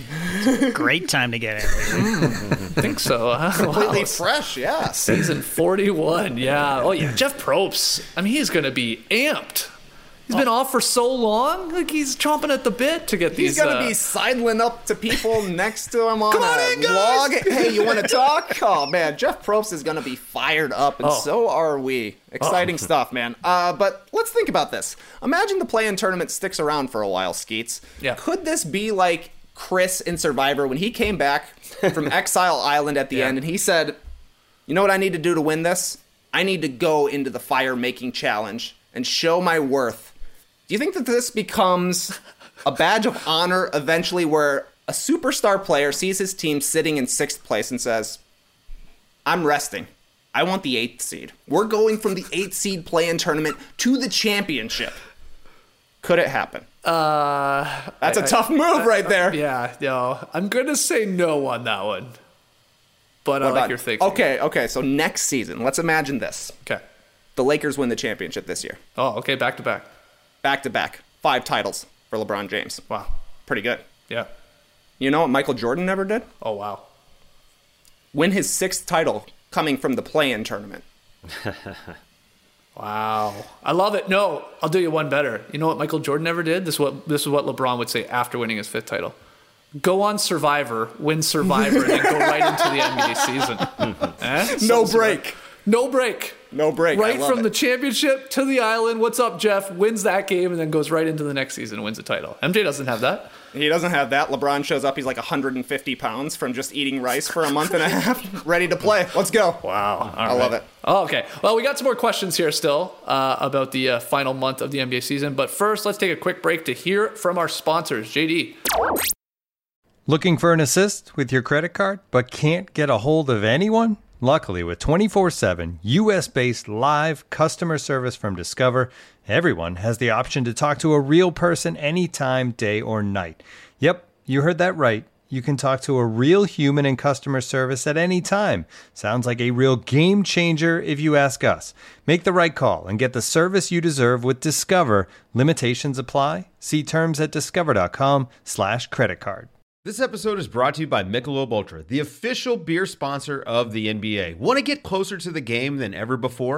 Great time to get in. I think so. Huh? Completely wow. fresh, yeah. Season forty-one, yeah. Oh, yeah. Jeff Probst, I mean, he's going to be amped. He's oh. been off for so long. Like, he's chomping at the bit to get he's these... He's going to uh... be sidling up to people next to him on Come on a in, guys! log. Hey, you want to talk? Oh, man, Jeff Probst is going to be fired up, and oh. so are we. Exciting oh. stuff, man. Uh, but let's think about this. Imagine the play-in tournament sticks around for a while, Skeets. Yeah. Could this be like Chris in Survivor when he came back from Exile Island at the yeah. end, and he said, you know what I need to do to win this? I need to go into the fire-making challenge and show my worth. Do you think that this becomes a badge of honor eventually, where a superstar player sees his team sitting in sixth place and says, I'm resting. I want the eighth seed. We're going from the eighth seed play-in tournament to the championship. Could it happen? Uh, That's I, a tough move I, right there. Yeah, no. I'm going to say no on that one. But what I like about, your thinking. Okay, okay. So next season, let's imagine this. Okay. The Lakers win the championship this year. Oh, okay. Back to back. Back to back. Five titles for LeBron James. Wow. Pretty good. Yeah. You know what Michael Jordan never did? Oh, wow. Win his sixth title coming from the play-in tournament. Wow. I love it. No, I'll do you one better. You know what Michael Jordan never did? This is what this is what LeBron would say after winning his fifth title. Go on Survivor, win Survivor, and then go right into the N B A season. eh? No break. No break. No break. Right I love from it. the championship to the island. What's up, Jeff? Wins that game and then goes right into the next season and wins the title. M J doesn't have that. He doesn't have that. LeBron shows up. He's like one hundred fifty pounds from just eating rice for a month and a half. Ready to play. Let's go. Wow. All I right. love it. Oh, okay. Well, we got some more questions here still uh, about the uh, final month of the N B A season. But first, let's take a quick break to hear from our sponsors. J D. Looking for an assist with your credit card, but can't get a hold of anyone? Luckily, with twenty-four seven U S-based live customer service from Discover, everyone has the option to talk to a real person anytime, day or night. Yep, you heard that right. You can talk to a real human in customer service at any time. Sounds like a real game changer if you ask us. Make the right call and get the service you deserve with Discover. Limitations apply. See terms at discover.com slash credit card. This episode is brought to you by Michelob Ultra, the official beer sponsor of the N B A. Want to get closer to the game than ever before?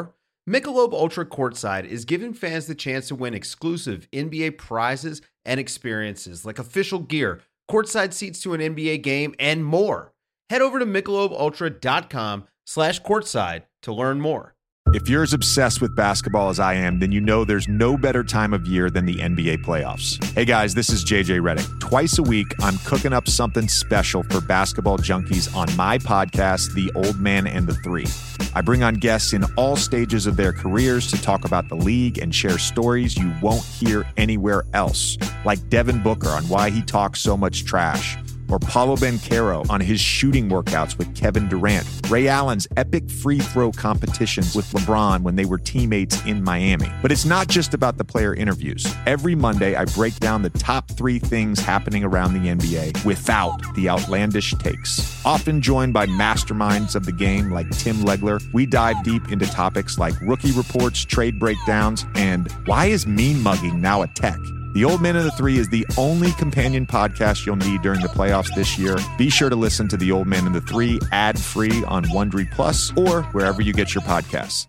Michelob Ultra Courtside is giving fans the chance to win exclusive N B A prizes and experiences like official gear, courtside seats to an N B A game, and more. Head over to michelobultra.com slash courtside to learn more. If you're as obsessed with basketball as I am, then you know there's no better time of year than the N B A playoffs. Hey guys, this is J J Redick. Twice a week, I'm cooking up something special for basketball junkies on my podcast, The Old Man and the Three. I bring on guests in all stages of their careers to talk about the league and share stories you won't hear anywhere else, like Devin Booker on why he talks so much trash, or Paolo Banchero on his shooting workouts with Kevin Durant, Ray Allen's epic free throw competitions with LeBron when they were teammates in Miami. But it's not just about the player interviews. Every Monday, I break down the top three things happening around the N B A without the outlandish takes. Often joined by masterminds of the game like Tim Legler, we dive deep into topics like rookie reports, trade breakdowns, and why is mean mugging now a tech? The Old Man and the Three is the only companion podcast you'll need during the playoffs this year. Be sure to listen to The Old Man and the Three ad-free on Wondery Plus or wherever you get your podcasts.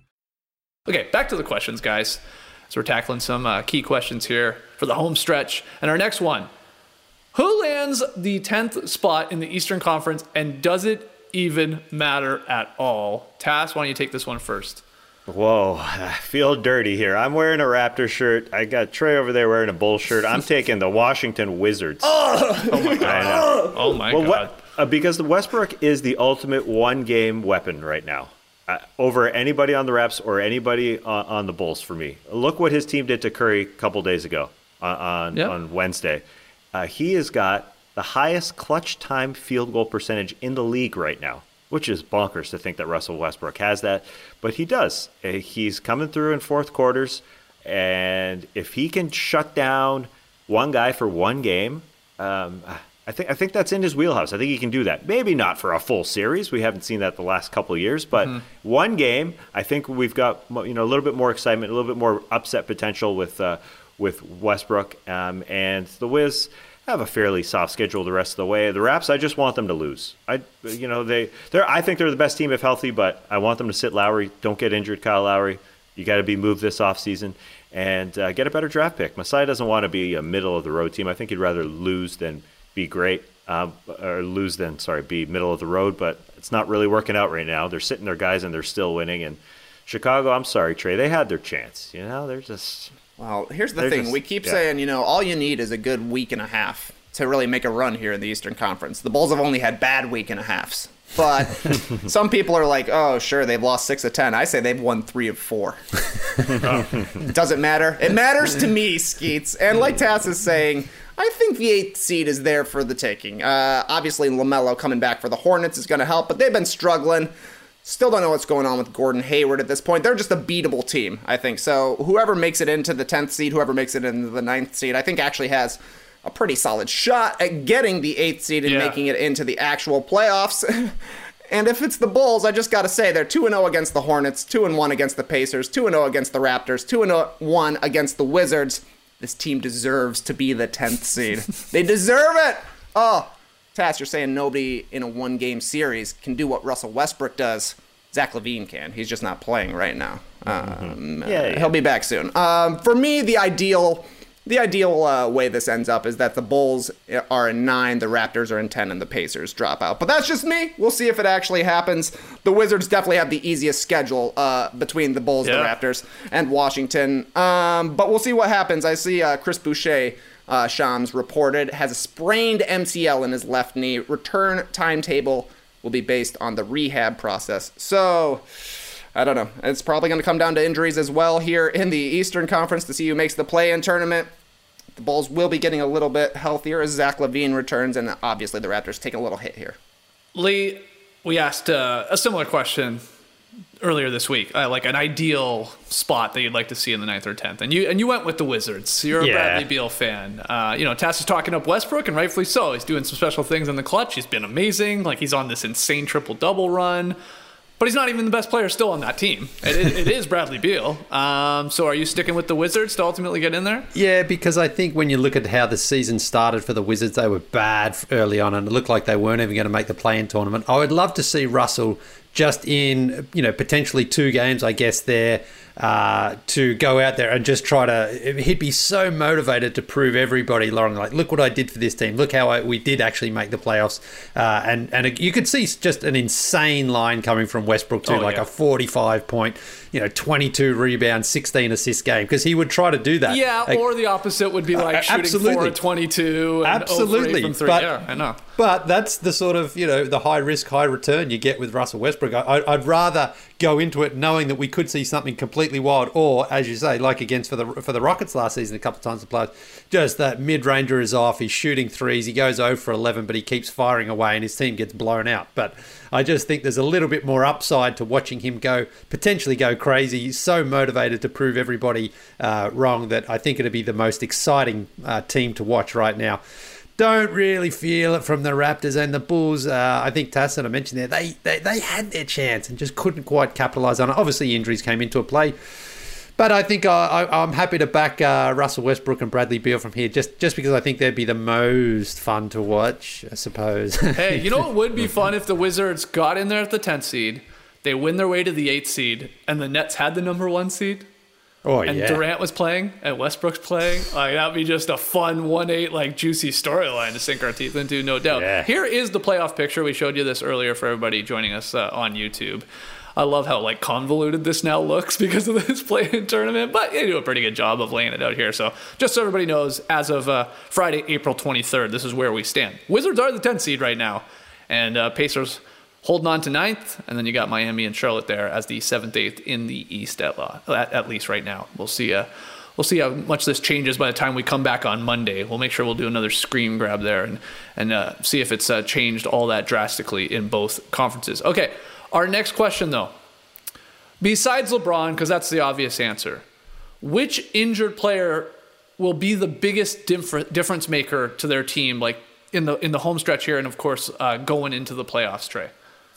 Okay, back to the questions, guys. So we're tackling some uh, key questions here for the home stretch. And our next one, who lands the tenth spot in the Eastern Conference, and does it even matter at all? Tass, why don't you take this one first? Whoa, I feel dirty here. I'm wearing a Raptor shirt. I got Trey over there wearing a Bull shirt. I'm taking the Washington Wizards. Oh, oh my God. Oh, my well, God. What, uh, because the Westbrook is the ultimate one-game weapon right now. Uh, over anybody on the Raps or anybody on, on the Bulls for me. Look what his team did to Curry a couple days ago on, on, yep. on Wednesday. Uh, he has got the highest clutch time field goal percentage in the league right now, which is bonkers to think that Russell Westbrook has that. But he does. He's coming through in fourth quarters, and if he can shut down one guy for one game, um, I think I think that's in his wheelhouse. I think he can do that. Maybe not for a full series. We haven't seen that the last couple of years. But mm-hmm. one game, I think we've got you know a little bit more excitement, a little bit more upset potential with, uh, with Westbrook. Um, and the Wiz have a fairly soft schedule the rest of the way. The Raps, I just want them to lose. I, you know, they, they're. I think they're the best team if healthy, but I want them to sit Lowry. Don't get injured, Kyle Lowry. You got to be moved this offseason and uh, get a better draft pick. Masai doesn't want to be a middle of the road team. I think he'd rather lose than be great, um, or lose than sorry, be middle of the road. But it's not really working out right now. They're sitting their guys and they're still winning. And Chicago, I'm sorry, Trey, they had their chance. You know, they're just. Well, here's the thing. Just, we keep yeah. saying, you know, all you need is a good week and a half to really make a run here in the Eastern Conference. The Bulls have only had bad week and a halves. But some people are like, oh, sure, they've lost six of ten. I say they've won three of four. It doesn't matter. It matters to me, Skeets. And like Tass is saying, I think the eighth seed is there for the taking. Uh, obviously, LaMelo coming back for the Hornets is going to help, but they've been struggling. Still don't know what's going on with Gordon Hayward at this point. They're just a beatable team, I think. So whoever makes it into the tenth seed, whoever makes it into the ninth seed, I think actually has a pretty solid shot at getting the eighth seed and yeah. making it into the actual playoffs. And if it's the Bulls, I just got to say, they're two and oh against the Hornets, two and one against the Pacers, two and oh against the Raptors, two and one against the Wizards. This team deserves to be the tenth seed. They deserve it! Oh, Tass, you're saying nobody in a one-game series can do what Russell Westbrook does. Zach LaVine can. He's just not playing right now. Um, yeah, yeah. He'll be back soon. Um, for me, the ideal... The ideal uh, way this ends up is that the Bulls are in nine, the Raptors are in ten, and the Pacers drop out. But that's just me. We'll see if it actually happens. The Wizards definitely have the easiest schedule uh, between the Bulls, yeah. the Raptors, and Washington. Um, but we'll see what happens. I see uh, Chris Boucher, uh, Shams reported, has a sprained M C L in his left knee. Return timetable will be based on the rehab process. So... I don't know. It's probably going to come down to injuries as well here in the Eastern Conference to see who makes the play-in tournament. The Bulls will be getting a little bit healthier as Zach LaVine returns, and obviously the Raptors take a little hit here. Lee, we asked uh, a similar question earlier this week, uh, like an ideal spot that you'd like to see in the ninth or tenth, and you and you went with the Wizards. You're a yeah. Bradley Beal fan. Uh, you know, Tass is talking up Westbrook, and rightfully so. He's doing some special things in the clutch. He's been amazing. Like, he's on this insane triple-double run. But he's not even the best player still on that team. It, it, it is Bradley Beal. Um, so are you sticking with the Wizards to ultimately get in there? Yeah, because I think when you look at how the season started for the Wizards, they were bad early on, and it looked like they weren't even going to make the play-in tournament. I would love to see Russell just in, you know, potentially two games, I guess, there, uh, to go out there and just try to, he'd be so motivated to prove everybody along, like, look what I did for this team. Look how I, we did actually make the playoffs. Uh, and, and you could see just an insane line coming from Westbrook too, oh, like yeah. a forty-five point, you know, twenty-two rebounds, sixteen assist game, because he would try to do that. Yeah, like, or the opposite would be like uh, shooting absolutely. four twenty-two and absolutely. From three. But, yeah, I know. But that's the sort of, you know, the high risk, high return you get with Russell Westbrook. I, I'd rather go into it knowing that we could see something completely wild, or, as you say, like against for the for the Rockets last season a couple of times, the players, just that mid-ranger is off, he's shooting threes, he goes zero for eleven, but he keeps firing away and his team gets blown out. But I just think there's a little bit more upside to watching him go, potentially go crazy. He's so motivated to prove everybody uh, wrong that I think it'd be the most exciting uh, team to watch right now. Don't really feel it from the Raptors and the Bulls. Uh, I think Tass, and I mentioned there, they, they they had their chance and just couldn't quite capitalise on it. Obviously, injuries came into a play. But I think I, I, I'm happy to back uh, Russell Westbrook and Bradley Beal from here, just just because I think they'd be the most fun to watch, I suppose. Hey, you know what would be fun if the Wizards got in there at the tenth seed, they win their way to the eighth seed, and the Nets had the number one seed? Oh, and yeah. Durant was playing and Westbrook's playing. Like, that'd be just a fun one eight like juicy storyline to sink our teeth into, no doubt. Yeah. Here is the playoff picture. We showed you this earlier for everybody joining us uh, on YouTube. I love how like convoluted this now looks because of this play-in tournament, but they do a pretty good job of laying it out here. So just so everybody knows, as of uh, Friday, April twenty-third, this is where we stand. Wizards are the tenth seed right now, and uh, Pacers holding on to ninth, and then you got Miami and Charlotte there as the seventh, eighth in the East at, at, at least right now. We'll see uh, we'll see how much this changes by the time we come back on Monday. We'll make sure we'll do another screen grab there and, and uh, see if it's uh, changed all that drastically in both conferences. Okay, our next question, though. Besides LeBron, because that's the obvious answer, which injured player will be the biggest differ- difference maker to their team, like in the in the home stretch here, and of course uh, going into the playoffs, Trey?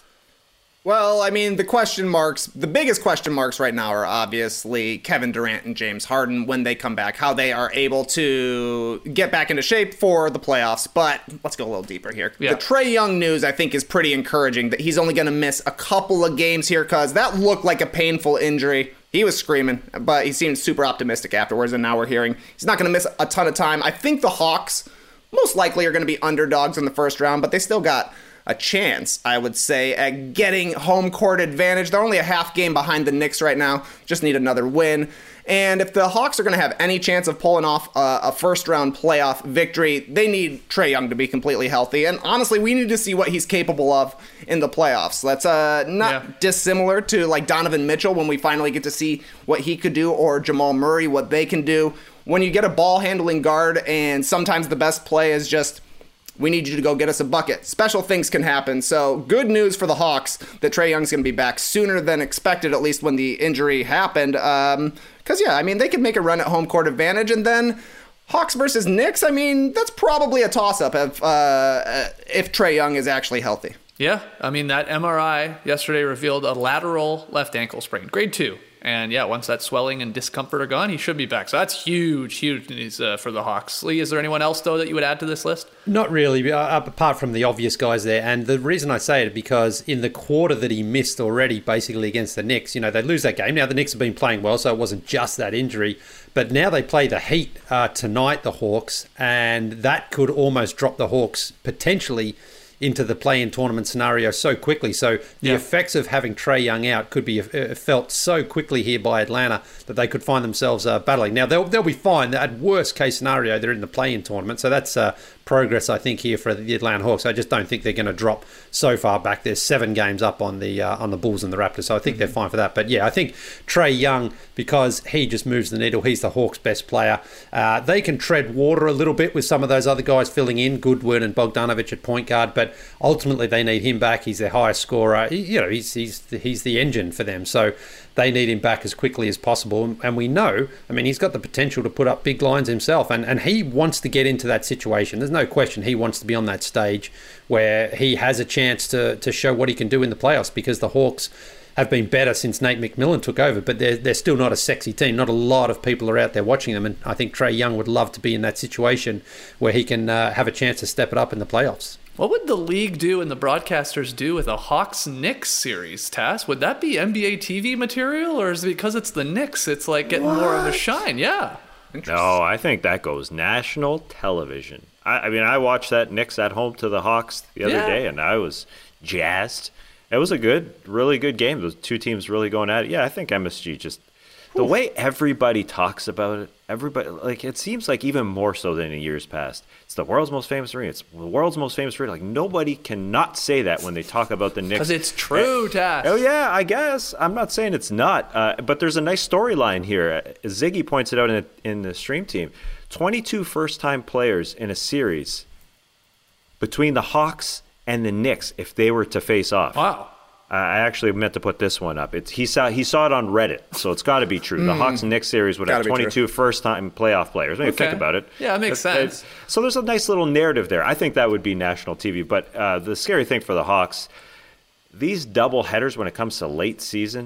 Well, I mean, the question marks, the biggest question marks right now are obviously Kevin Durant and James Harden when they come back, how they are able to get back into shape for the playoffs. But let's go a little deeper here. Yeah. The Trae Young news, I think, is pretty encouraging that he's only going to miss a couple of games here because that looked like a painful injury. He was screaming, but he seemed super optimistic afterwards, and now we're hearing he's not going to miss a ton of time. I think the Hawks most likely are going to be underdogs in the first round, but they still got a chance, I would say, at getting home court advantage. They're only a half game behind the Knicks right now. Just need another win. And if the Hawks are going to have any chance of pulling off a, a first-round playoff victory, they need Trae Young to be completely healthy. And honestly, we need to see what he's capable of in the playoffs. That's uh, not yeah. dissimilar to like Donovan Mitchell when we finally get to see what he could do, or Jamal Murray, what they can do. When you get a ball-handling guard and sometimes the best play is just, we need you to go get us a bucket. Special things can happen. So good news for the Hawks that Trae Young's going to be back sooner than expected, at least when the injury happened. Um, because, yeah, I mean, they could make a run at home court advantage. And then Hawks versus Knicks, I mean, that's probably a toss-up if, uh, if Trae Young is actually healthy. Yeah, I mean, that M R I yesterday revealed a lateral left ankle sprain, grade two. And yeah, once that swelling and discomfort are gone, he should be back. So that's huge, huge news uh, for the Hawks. Lee, is there anyone else, though, that you would add to this list? Not really, apart from the obvious guys there. And the reason I say it is because in the quarter that he missed already, basically against the Knicks, you know, they lose that game. Now, the Knicks have been playing well, so it wasn't just that injury. But now they play the Heat uh, tonight, the Hawks, and that could almost drop the Hawks potentially into the play-in tournament scenario so quickly. So the yeah. effects of having Trae Young out could be felt so quickly here by Atlanta that they could find themselves uh, battling. Now, they'll, they'll be fine. At worst case scenario, they're in the play-in tournament. So that's uh, progress, I think, here for the Atlanta Hawks. I just don't think they're going to drop so far back. There's seven games up on the uh, on the Bulls and the Raptors, so I think mm-hmm. they're fine for that. But yeah, I think Trae Young, because he just moves the needle, he's the Hawks' best player. Uh, they can tread water a little bit with some of those other guys filling in, Goodwin and Bogdanovic at point guard, but ultimately they need him back. He's their highest scorer. He, you know, he's he's the, he's the engine for them. So they need him back as quickly as possible. And we know, I mean, he's got the potential to put up big lines himself, and, and he wants to get into that situation. There's no question he wants to be on that stage where he has a chance to, to show what he can do in the playoffs, because the Hawks have been better since Nate McMillan took over, but they're, they're still not a sexy team. Not a lot of people are out there watching them, and I think Trae Young would love to be in that situation where he can uh, have a chance to step it up in the playoffs. What would the league do and the broadcasters do with a Hawks-Knicks series, Tass? Would that be N B A T V material, or is it because it's the Knicks, it's like getting what? more of a shine? Yeah. No, I think that goes national television. I, I mean, I watched that Knicks at home to the Hawks the other yeah. day, and I was jazzed. It was a good, really good game. Those two teams really going at it. Yeah, I think M S G just the way everybody talks about it, everybody like it seems like even more so than in years past. It's the world's most famous arena. It's the world's most famous arena. Like nobody cannot say that when they talk about the Knicks. Because it's true, Tass. Oh yeah, I guess. I'm not saying it's not. Uh, but there's a nice storyline here. Ziggy points it out in, a, in the stream team. twenty-two first-time players in a series between the Hawks and the Knicks if they were to face off. Wow. I actually meant to put this one up. It's he saw he saw it on Reddit, so it's got to be true. The mm. Hawks and Knicks series would have twenty-two first-time playoff players. When you okay. think about it, yeah, it makes That's, sense. So there's a nice little narrative there. I think that would be national T V. But uh, the scary thing for the Hawks, these double headers when it comes to late season,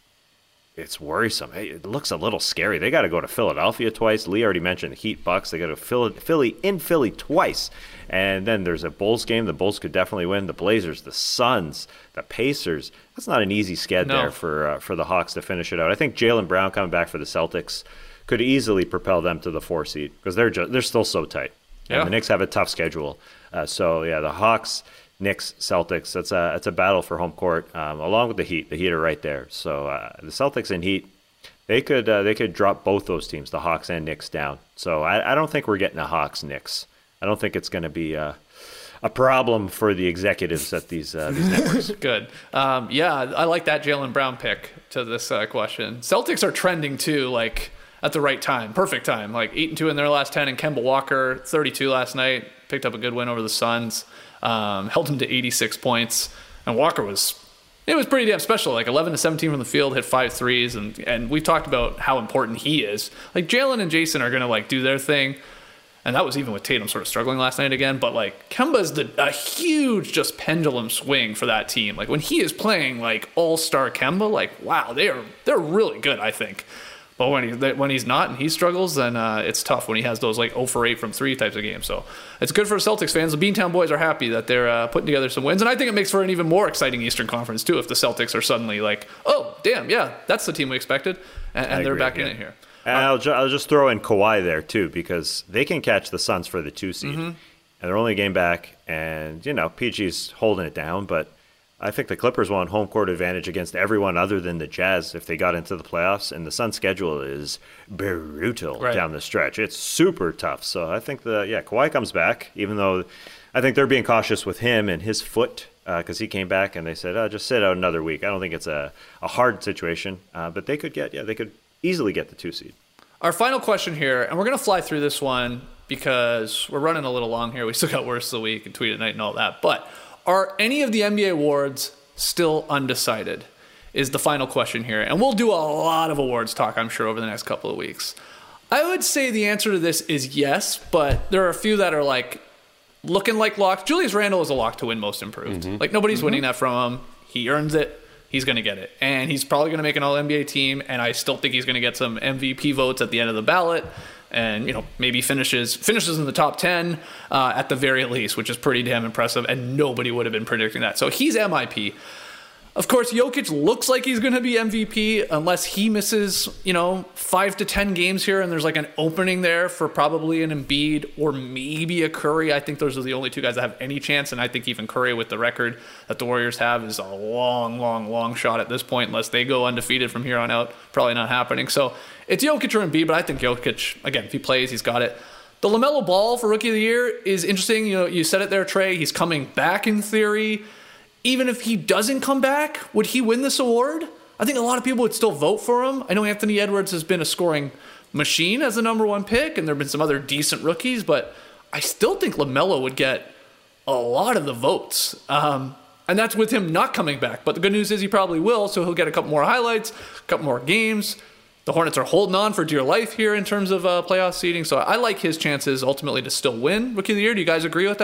it's worrisome. It looks a little scary. They got to go to Philadelphia twice. Lee already mentioned the Heat Bucks. They got to Philly, Philly in Philly twice. And then there's a Bulls game. The Bulls could definitely win. The Blazers, the Suns, the Pacers. That's not an easy sked no. there for uh, for the Hawks to finish it out. I think Jaylen Brown coming back for the Celtics could easily propel them to the four seed because they're just, they're still so tight. Yeah. And the Knicks have a tough schedule. Uh, so yeah, the Hawks, Knicks, Celtics. That's a it's a battle for home court, um, along with the Heat. The Heat are right there. So uh, the Celtics and Heat, they could uh, they could drop both those teams, the Hawks and Knicks, down. So I, I don't think we're getting a Hawks Knicks. I don't think it's going to be uh, a problem for the executives at these uh, these networks. Good. Um, yeah, I like that Jaylen Brown pick to this uh, question. Celtics are trending too, like at the right time, perfect time. Like eight and two in their last ten, and Kemba Walker thirty-two last night, picked up a good win over the Suns, um, held him to eighty-six points, and Walker was. It was pretty damn special, like eleven to seventeen from the field, hit five threes, and and we've talked about how important he is. Like Jalen and Jason are going to like do their thing. And that was even with Tatum sort of struggling last night again. But, like, Kemba's the, a huge just pendulum swing for that team. Like, when he is playing, like, all-star Kemba, like, wow, they are, they're really good, I think. But when, he, when he's not and he struggles, then uh, it's tough when he has those, like, oh for eight from three types of games. So it's good for Celtics fans. The Beantown boys are happy that they're uh, putting together some wins. And I think it makes for an even more exciting Eastern Conference, too, if the Celtics are suddenly like, oh, damn, yeah, that's the team we expected. And, and they're agree, back yeah. in it here. And I'll, ju- I'll just throw in Kawhi there, too, because they can catch the Suns for the two seed. Mm-hmm. And they're only a game back. And, you know, P G's holding it down. But I think the Clippers want home court advantage against everyone other than the Jazz if they got into the playoffs. And the Suns' schedule is brutal right. down the stretch. It's super tough. So I think, the yeah, Kawhi comes back, even though I think they're being cautious with him and his foot because uh, he came back and they said, oh, just sit out another week. I don't think it's a, a hard situation. Uh, but they could get, yeah, they could easily get the two seed. Our final question here, and we're going to fly through this one because we're running a little long here. We still got Worst of the Week and Tweet at Night and all that. But are any of the N B A awards still undecided is the final question here. And we'll do a lot of awards talk, I'm sure, over the next couple of weeks. I would say the answer to this is yes, but there are a few that are like looking like locks. Julius Randle is a lock to win Most Improved. Mm-hmm. Like nobody's mm-hmm. winning that from him. He earns it. He's going to get it. And he's probably going to make an All N B A team, and I still think he's going to get some M V P votes at the end of the ballot. And, you know, maybe finishes finishes in the top ten uh, at the very least, which is pretty damn impressive, and nobody would have been predicting that. So he's M I P. Of course, Jokic looks like he's going to be M V P unless he misses, you know, five to ten games here, and there's like an opening there for probably an Embiid or maybe a Curry. I think those are the only two guys that have any chance, and I think even Curry with the record that the Warriors have is a long, long, long shot at this point unless they go undefeated from here on out. Probably not happening. So it's Jokic or Embiid, but I think Jokic, again, if he plays, he's got it. The LaMelo Ball for Rookie of the Year is interesting. You know, you said it there, Trey. He's coming back in theory. Even if he doesn't come back, would he win this award? I think a lot of people would still vote for him. I know Anthony Edwards has been a scoring machine as the number one pick, and there have been some other decent rookies, but I still think LaMelo would get a lot of the votes. Um, and that's with him not coming back. But the good news is he probably will, so he'll get a couple more highlights, a couple more games. The Hornets are holding on for dear life here in terms of uh, playoff seeding, so I like his chances ultimately to still win Rookie of the Year. Do you guys agree with that?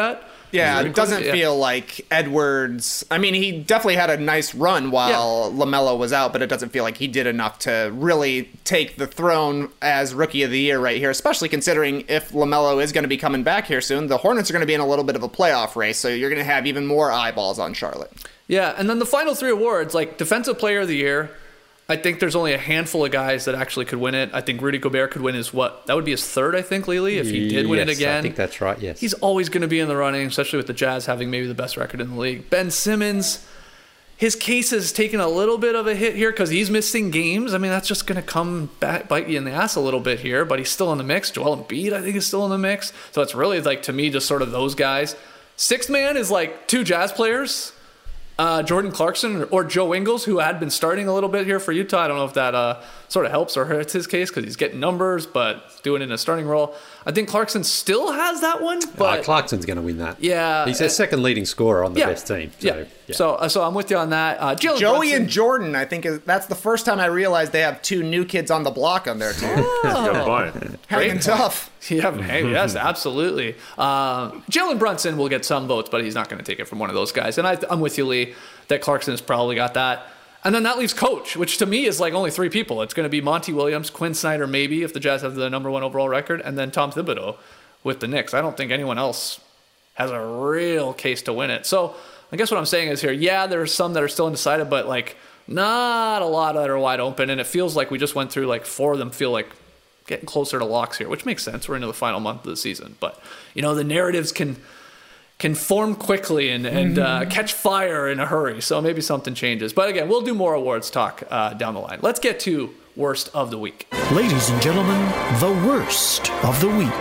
Yeah, it doesn't yeah. feel like Edwards. I mean, he definitely had a nice run while yeah. LaMelo was out, but it doesn't feel like he did enough to really take the throne as Rookie of the Year right here, especially considering if LaMelo is going to be coming back here soon, the Hornets are going to be in a little bit of a playoff race, so you're going to have even more eyeballs on Charlotte. Yeah, and then the final three awards, like Defensive Player of the Year, I think there's only a handful of guys that actually could win it. I think Rudy Gobert could win his what? That would be his third, I think, Lily, if he did win yes, it again. I think that's right, yes. He's always going to be in the running, especially with the Jazz having maybe the best record in the league. Ben Simmons, his case has taken a little bit of a hit here because he's missing games. I mean, that's just going to come back, bite you in the ass a little bit here, but he's still in the mix. Joel Embiid, I think, is still in the mix. So it's really, like, to me, just sort of those guys. Sixth man is, like, two Jazz players. Uh, Jordan Clarkson or Joe Ingles, who had been starting a little bit here for Utah. I don't know if that uh, sort of helps or hurts his case because he's getting numbers, but doing it in a starting role. I think Clarkson still has that one. But uh, Clarkson's going to win that. Yeah. He's their second leading scorer on the yeah, best team. So, yeah. yeah. So, uh, so I'm with you on that. Uh, Joey Brunson. and Jordan, I think is, that's the first time I realized they have two new kids on the block on their team. Oh. Hanging tough. Yeah, hey, yes, absolutely. Uh, Jalen Brunson will get some votes, but he's not going to take it from one of those guys. And I, I'm with you, Lee, that Clarkson has probably got that. And then that leaves coach, which to me is like only three people. It's going to be Monty Williams, Quinn Snyder maybe, if the Jazz have the number one overall record, and then Tom Thibodeau with the Knicks. I don't think anyone else has a real case to win it. So I guess what I'm saying is here, yeah, there's some that are still undecided, but like not a lot that are wide open. And it feels like we just went through like four of them feel like getting closer to locks here, which makes sense. We're into the final month of the season. But, you know, the narratives can can form quickly and, and uh, catch fire in a hurry. So maybe something changes. But again, we'll do more awards talk uh, down the line. Let's get to worst of the week. Ladies and gentlemen, the worst of the week.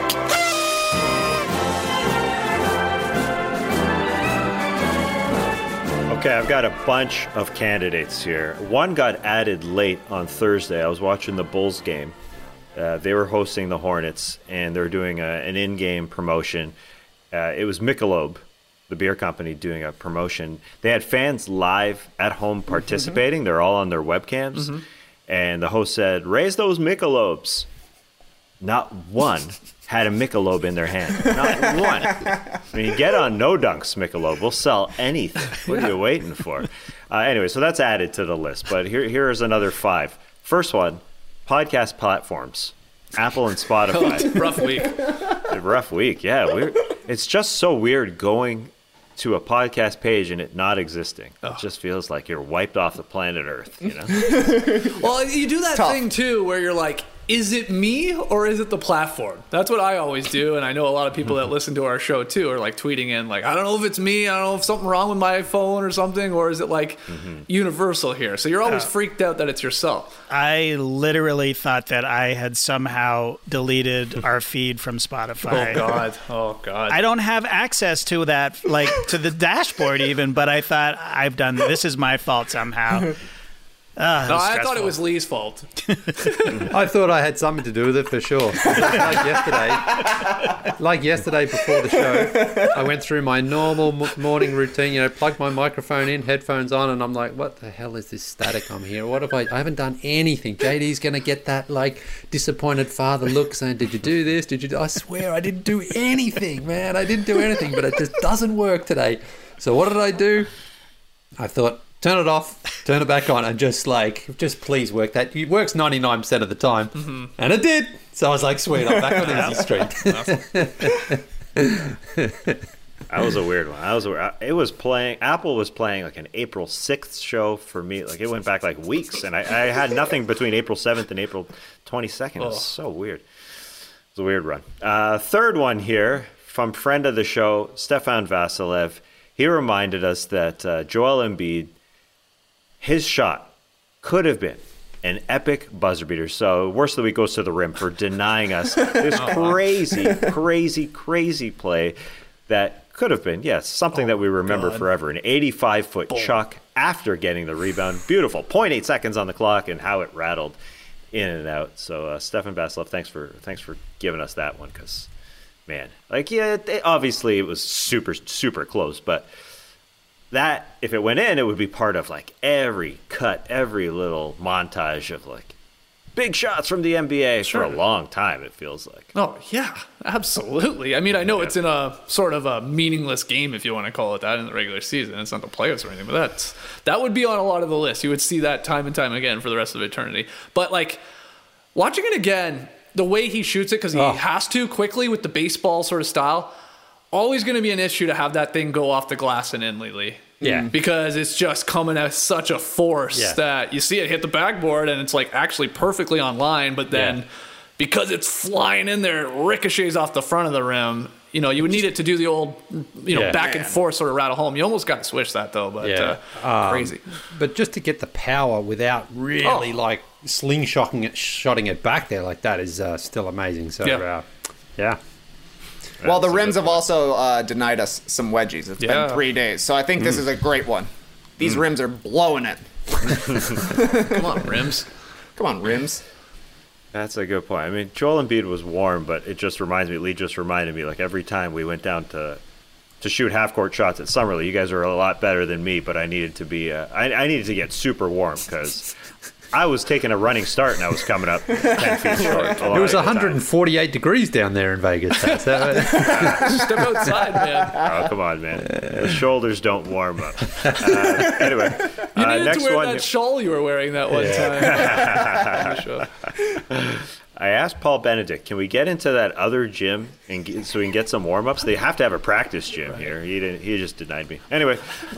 Okay, I've got a bunch of candidates here. One got added late on Thursday. I was watching the Bulls game. Uh, they were hosting the Hornets, and they were doing a, an in-game promotion. Uh, it was Michelob, the beer company, doing a promotion. They had fans live at home participating. Mm-hmm. They're all on their webcams. Mm-hmm. And the host said, raise those Michelobs. Not one had a Michelob in their hand. Not one. I mean, get on No Dunks, Michelob. We'll sell anything. What are you waiting for? Uh, anyway, so that's added to the list. But here, here is another five. First one, podcast platforms. Apple and Spotify. Rough week. A rough week, yeah. We're, it's just so weird going to a podcast page and it not existing. Oh. It just feels like you're wiped off the planet Earth, you know? Well, you do that Tough. thing, too, where you're like, is it me or is it the platform? That's what I always do, and I know a lot of people that listen to our show, too, are like tweeting in, like, I don't know if it's me, I don't know if something wrong with my phone or something, or is it, like, mm-hmm. universal here? So you're always uh, freaked out that it's yourself. I literally thought that I had somehow deleted our feed from Spotify. Oh, God. Oh, God. I don't have access to that, like, to the dashboard even, but I thought I've done, this is my fault somehow. Uh, no, I thought it was Lee's fault. I thought I had something to do with it for sure. Like yesterday, like yesterday before the show, I went through my normal morning routine. You know, plugged my microphone in, headphones on, and I'm like, "What the hell is this static I'm here? What have I? I haven't done anything." J D's gonna get that like disappointed father look, saying, "Did you do this? Did you?" Do? I swear I didn't do anything, man. I didn't do anything, but it just doesn't work today. So what did I do? I thought, turn it off, turn it back on, and just like, just please work that. It works ninety-nine percent of the time. Mm-hmm. And it did. So I was like, sweet, I'm back on Easy Street. That was a weird one. That was a, it was playing, Apple was playing like an April sixth show for me. Like it went back like weeks, and I, I had nothing between April seventh and April twenty-second. It was oh. so weird. It was a weird run. Uh, third one here from friend of the show, Stefan Vasilev. He reminded us that uh, Joel Embiid, his shot could have been an epic buzzer beater. So worst of the week goes to the rim for denying us this crazy, crazy, crazy play that could have been, yes, something oh, that we remember God. forever. An eighty-five foot Boom. chuck after getting the rebound. Beautiful. zero point eight seconds on the clock and how it rattled in and out. So uh, Stefan Vasilev, thanks for thanks for giving us that one because, man, like, yeah, it, obviously it was super, super close, but that, if it went in, it would be part of like every cut, every little montage of like big shots from the N B A Sure. for a long time, it feels like. Oh, yeah, absolutely. I mean, I know it's in a sort of a meaningless game, if you want to call it that, in the regular season. It's not the playoffs or anything, but that's, that would be on a lot of the list. You would see that time and time again for the rest of eternity. But, like, watching it again, the way he shoots it, because he oh. has to quickly with the baseball sort of style, always going to be an issue to have that thing go off the glass and in lately. Yeah. Because it's just coming at such a force yeah. that you see it hit the backboard and it's like actually perfectly on line, but then yeah. because it's flying in there, it ricochets off the front of the rim. You know, you would need it to do the old, you know, yeah. back and forth sort of rattle home. You almost got to switch that though, but yeah. uh, um, crazy. But just to get the power without really oh. like slingshotting it, shotting it back there like that is uh, still amazing. So yeah. Uh, yeah. Well, the rims have also uh, denied us some wedgies. It's yeah. been three days. So I think this mm. is a great one. These mm. rims are blowing it. Come on, rims. Come on, rims. That's a good point. I mean, Joel Embiid was warm, but it just reminds me, Lee just reminded me, like every time we went down to to shoot half-court shots at Summer League, you guys are a lot better than me, but I needed to be, uh, I, I needed to get super warm because I was taking a running start and I was coming up ten feet short. It was one hundred forty-eight degrees down there in Vegas. Step outside, man. Oh, come on, man. The shoulders don't warm up. Uh, anyway, you uh, needed next to wear one. that shawl you were wearing that one yeah. time. I asked Paul Benedict, can we get into that other gym and get, so we can get some warm-ups? They have to have a practice gym right. here. He didn't. He just denied me. Anyway.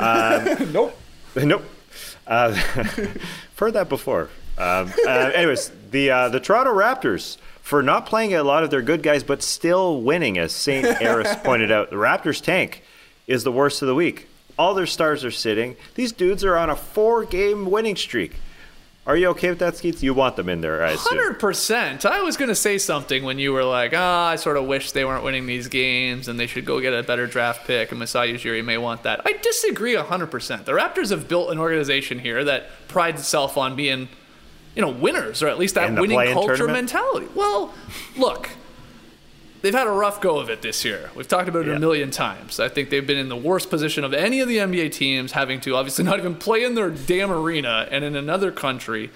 Um, nope. Nope. Uh, heard that before. Um, uh, anyways, the uh, the Toronto Raptors, for not playing a lot of their good guys but still winning, as Saint Eris pointed out, the Raptors tank is the worst of the week. All their stars are sitting. These dudes are on a four-game winning streak. Are you okay with that, Skeets? You want them in there, I assume. one hundred percent. I was going to say something when you were like, ah, oh, I sort of wish they weren't winning these games and they should go get a better draft pick, and Masai Ujiri may want that. I disagree one hundred percent. The Raptors have built an organization here that prides itself on being, you know, winners, or at least that winning culture tournament? mentality. Well, look, they've had a rough go of it this year. We've talked about it yeah. a million times. I think they've been in the worst position of any of the N B A teams, having to obviously not even play in their damn arena and in another country.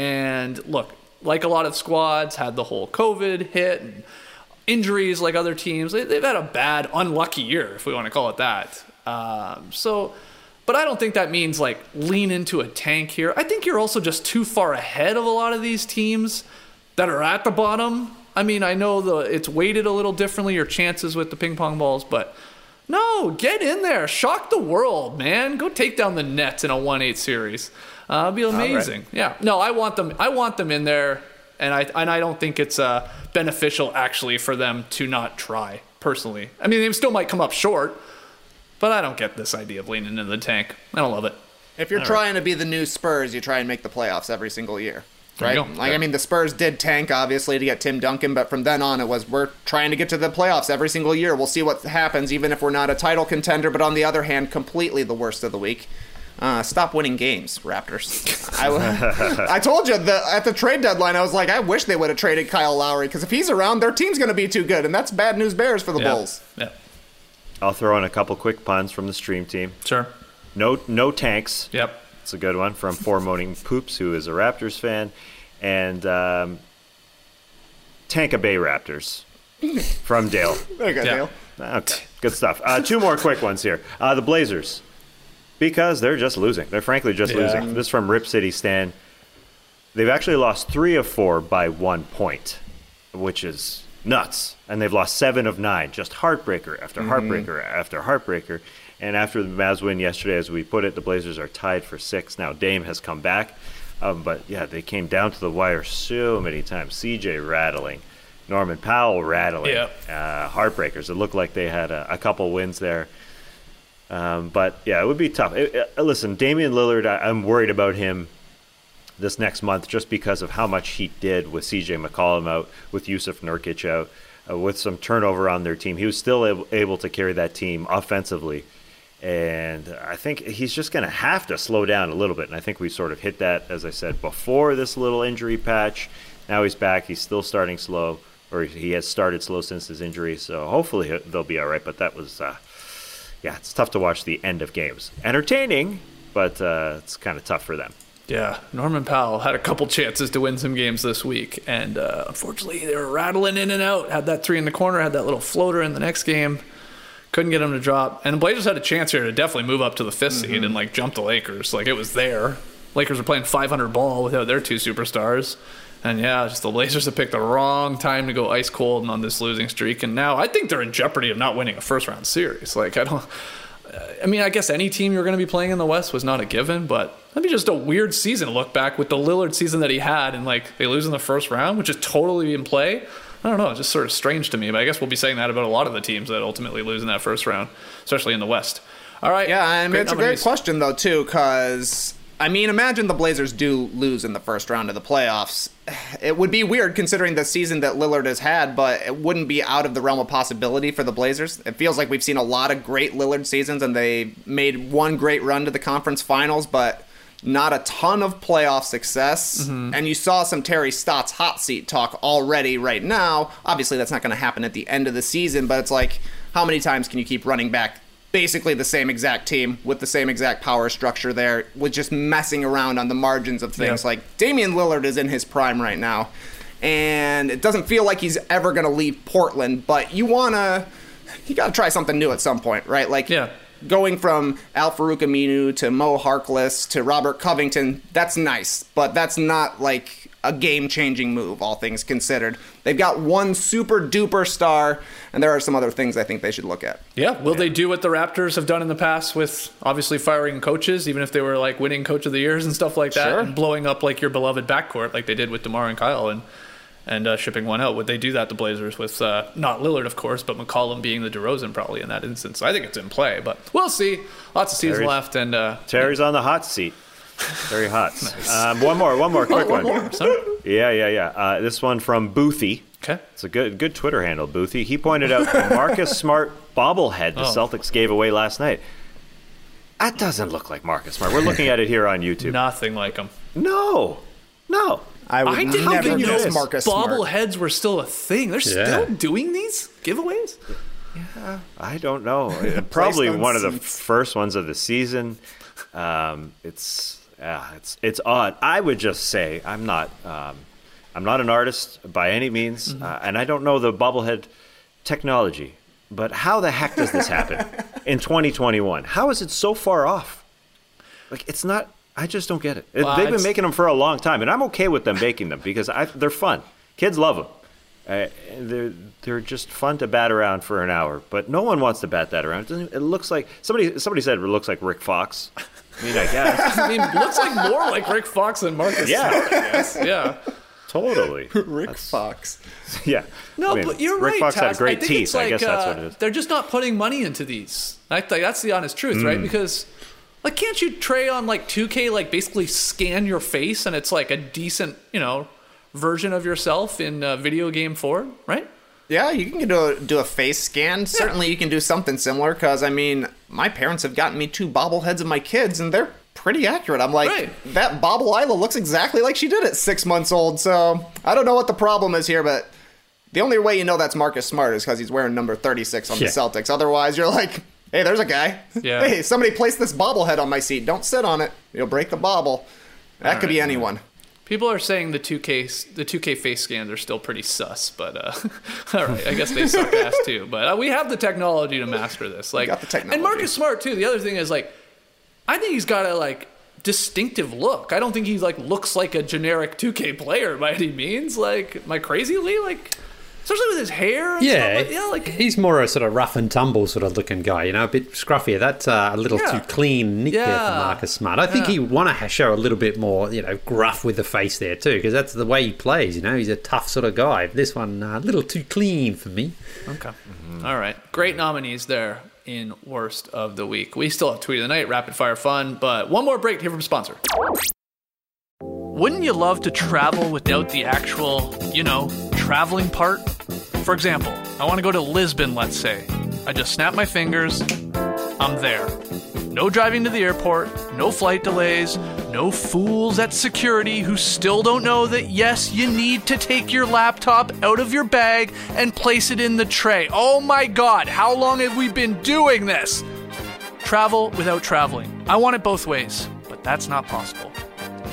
And look, like a lot of squads, had the whole COVID hit and injuries like other teams. They've had a bad, unlucky year, if we want to call it that. Um, so, but I don't think that means like lean into a tank here. I think you're also just too far ahead of a lot of these teams that are at the bottom. I mean, I know the it's weighted a little differently, your chances with the ping pong balls, but no, get in there. Shock the world, man. Go take down the Nets in a one eight series. Uh, it'll be amazing. Right. Yeah. No, I want them I want them in there, and I and I don't think it's uh, beneficial actually for them to not try, personally. I mean, they still might come up short, but I don't get this idea of leaning into the tank. I don't love it. If you're All trying right. to be the new Spurs, you try and make the playoffs every single year. Right? Like, yeah. I mean, the Spurs did tank, obviously, to get Tim Duncan, but from then on, it was, we're trying to get to the playoffs every single year. We'll see what happens, even if we're not a title contender, but on the other hand, completely the worst of the week. Uh, stop winning games, Raptors. I, I told you, the, at the trade deadline, I was like, I wish they would have traded Kyle Lowry, because if he's around, their team's going to be too good, and that's bad news bears for the yeah. Bulls. Yeah. I'll throw in a couple quick puns from the stream team. Sure. No, no tanks. Yep. It's a good one from Four Moaning Poops, who is a Raptors fan. And um, Tampa Bay Raptors from Dale. There you go, yeah. Dale. Okay, good stuff. Uh, two more quick ones here. Uh, the Blazers, because they're just losing. They're frankly just yeah. losing. This is from Rip City Stan. They've actually lost three of four by one point, which is nuts. And they've lost seven of nine. Just heartbreaker after heartbreaker mm-hmm. after heartbreaker. And after the Mavs win yesterday, as we put it, the Blazers are tied for six. Now Dame has come back. Um, but, yeah, they came down to the wire so many times. C J rattling. Norman Powell rattling. Yeah. Uh, heartbreakers. It looked like they had a, a couple wins there. Um, but, yeah, it would be tough. It, it, listen, Damian Lillard, I, I'm worried about him this next month just because of how much he did with C J McCollum out, with Yusuf Nurkic out, uh, with some turnover on their team. He was still able, able to carry that team offensively. And I think he's just going to have to slow down a little bit. And I think we sort of hit that, as I said, before this little injury patch. Now he's back. He's still starting slow, or he has started slow since his injury. So hopefully they'll be all right. But that was, uh, yeah, it's tough to watch the end of games. Entertaining, but uh, it's kind of tough for them. Yeah, Norman Powell had a couple chances to win some games this week, and uh, unfortunately they were rattling in and out. Had that three in the corner, had that little floater in the next game. Couldn't get him to drop. And the Blazers had a chance here to definitely move up to the fifth mm-hmm. seed and like jump the Lakers. Like, it was there. Lakers were playing five hundred ball without their two superstars. And yeah, just the Blazers have picked the wrong time to go ice cold and on this losing streak. And now I think they're in jeopardy of not winning a first round series. Like, I don't... I mean, I guess any team you're going to be playing in the West was not a given, but that'd be just a weird season to look back with the Lillard season that he had, and like they lose in the first round, which is totally in play. I don't know, it's just sort of strange to me, but I guess we'll be saying that about a lot of the teams that ultimately lose in that first round, especially in the West. All right. Yeah, I mean, it's nominees. a great question, though, too, because, I mean, imagine the Blazers do lose in the first round of the playoffs. It would be weird considering the season that Lillard has had, but it wouldn't be out of the realm of possibility for the Blazers. It feels like we've seen a lot of great Lillard seasons, and they made one great run to the conference finals, but not a ton of playoff success. Mm-hmm. And you saw some Terry Stotts hot seat talk already right now. Obviously, that's not going to happen at the end of the season, but it's like, how many times can you keep running back basically the same exact team with the same exact power structure there, with just messing around on the margins of things? Yeah. Like, Damian Lillard is in his prime right now, and it doesn't feel like he's ever going to leave Portland, but you want to, you got to try something new at some point, right? Like, yeah. Going from Al-Farouq Aminu to Mo Harkless to Robert Covington, that's nice, but that's not like a game-changing move, all things considered. They've got one super-duper star, and there are some other things I think they should look at. Yeah, will yeah. they do what the Raptors have done in the past with obviously firing coaches, even if they were like winning Coach of the Years and stuff like that, sure. and blowing up like your beloved backcourt like they did with DeMar and Kyle and and uh, shipping one out? Would they do that, the Blazers, with uh, not Lillard, of course, but McCollum being the DeRozan probably in that instance? I think it's in play, but we'll see. Lots of season Terry's, left. and uh, Terry's on the hot seat. Very hot. Nice. um, one more, one more quick oh, one. one. More. Sorry. Yeah, yeah, yeah. Uh, this one from Boothie. Okay. It's a good good Twitter handle, Boothie. He pointed out the Marcus Smart bobblehead the oh. Celtics gave away last night. That doesn't look like Marcus Smart. We're looking at it here on YouTube. Nothing like him. No. No. I, would I didn't never even know Marcus bobbleheads Smart. were still a thing. They're yeah. still doing these giveaways? Yeah, I don't know. Probably one seats. of the first ones of the season. Um, it's yeah, it's it's odd. I would just say I'm not um, I'm not an artist by any means, mm-hmm. uh, and I don't know the bobblehead technology. But how the heck does this happen in twenty twenty-one? How is it so far off? Like, it's not. I just don't get it. Well, They've been making them for a long time, and I'm okay with them making them because I, they're fun. Kids love them. Uh, they're they're just fun to bat around for an hour, but no one wants to bat that around. It, doesn't, it looks like somebody somebody said it looks like Rick Fox. I mean, I guess. I mean, it looks like more like Rick Fox than Marcus. Yeah, Smart, I guess. Yeah, totally. Rick that's, Fox. Yeah. No, I mean, but you're Rick right. Fox Taz. had great I teeth. Like, I guess that's uh, what it is. They're just not putting money into these. I think that's the honest truth, mm. right? Because. Like, can't you Trey on like two K, like basically scan your face and it's like a decent, you know, version of yourself in uh, video game form, right? Yeah, you can do a, do a face scan. Yeah. Certainly you can do something similar because, I mean, my parents have gotten me two bobbleheads of my kids and they're pretty accurate. I'm like, right. that Bobble Isla looks exactly like she did at six months old. So I don't know what the problem is here, but the only way you know that's Marcus Smart is because he's wearing number thirty-six on yeah. the Celtics. Otherwise, you're like... Hey, there's a guy. Yeah. Hey, somebody placed this bobblehead on my seat. Don't sit on it. You'll break the bobble. That All could right. be anyone. People are saying the two K the two K face scans are still pretty sus, but uh, all right, I guess they suck ass too. But uh, we have the technology to master this. Like, we got the technology. And Marcus Smart too. The other thing is like, I think he's got a like distinctive look. I don't think he like looks like a generic two K player by any means. Like, am I crazy, Lee? Like. Especially with his hair and yeah, stuff like, yeah, like he's more a sort of rough and tumble sort of looking guy, you know, a bit scruffier. That's uh, a little yeah. too clean nick yeah. there for Marcus Smart. I think yeah. he would want to show a little bit more, you know, gruff with the face there too, because that's the way he plays, you know. He's a tough sort of guy. This one, uh, a little too clean for me. Okay. Mm-hmm. All right. Great nominees there in Worst of the Week. We still have Tweet of the Night, Rapid Fire Fun, but one more break to hear from sponsor. Wouldn't you love to travel without the actual, you know, traveling part? For example, I want to go to Lisbon, let's say. I just snap my fingers, I'm there. No driving to the airport, no flight delays, no fools at security who still don't know that, yes, you need to take your laptop out of your bag and place it in the tray. Oh my God, how long have we been doing this? Travel without traveling. I want it both ways, but that's not possible.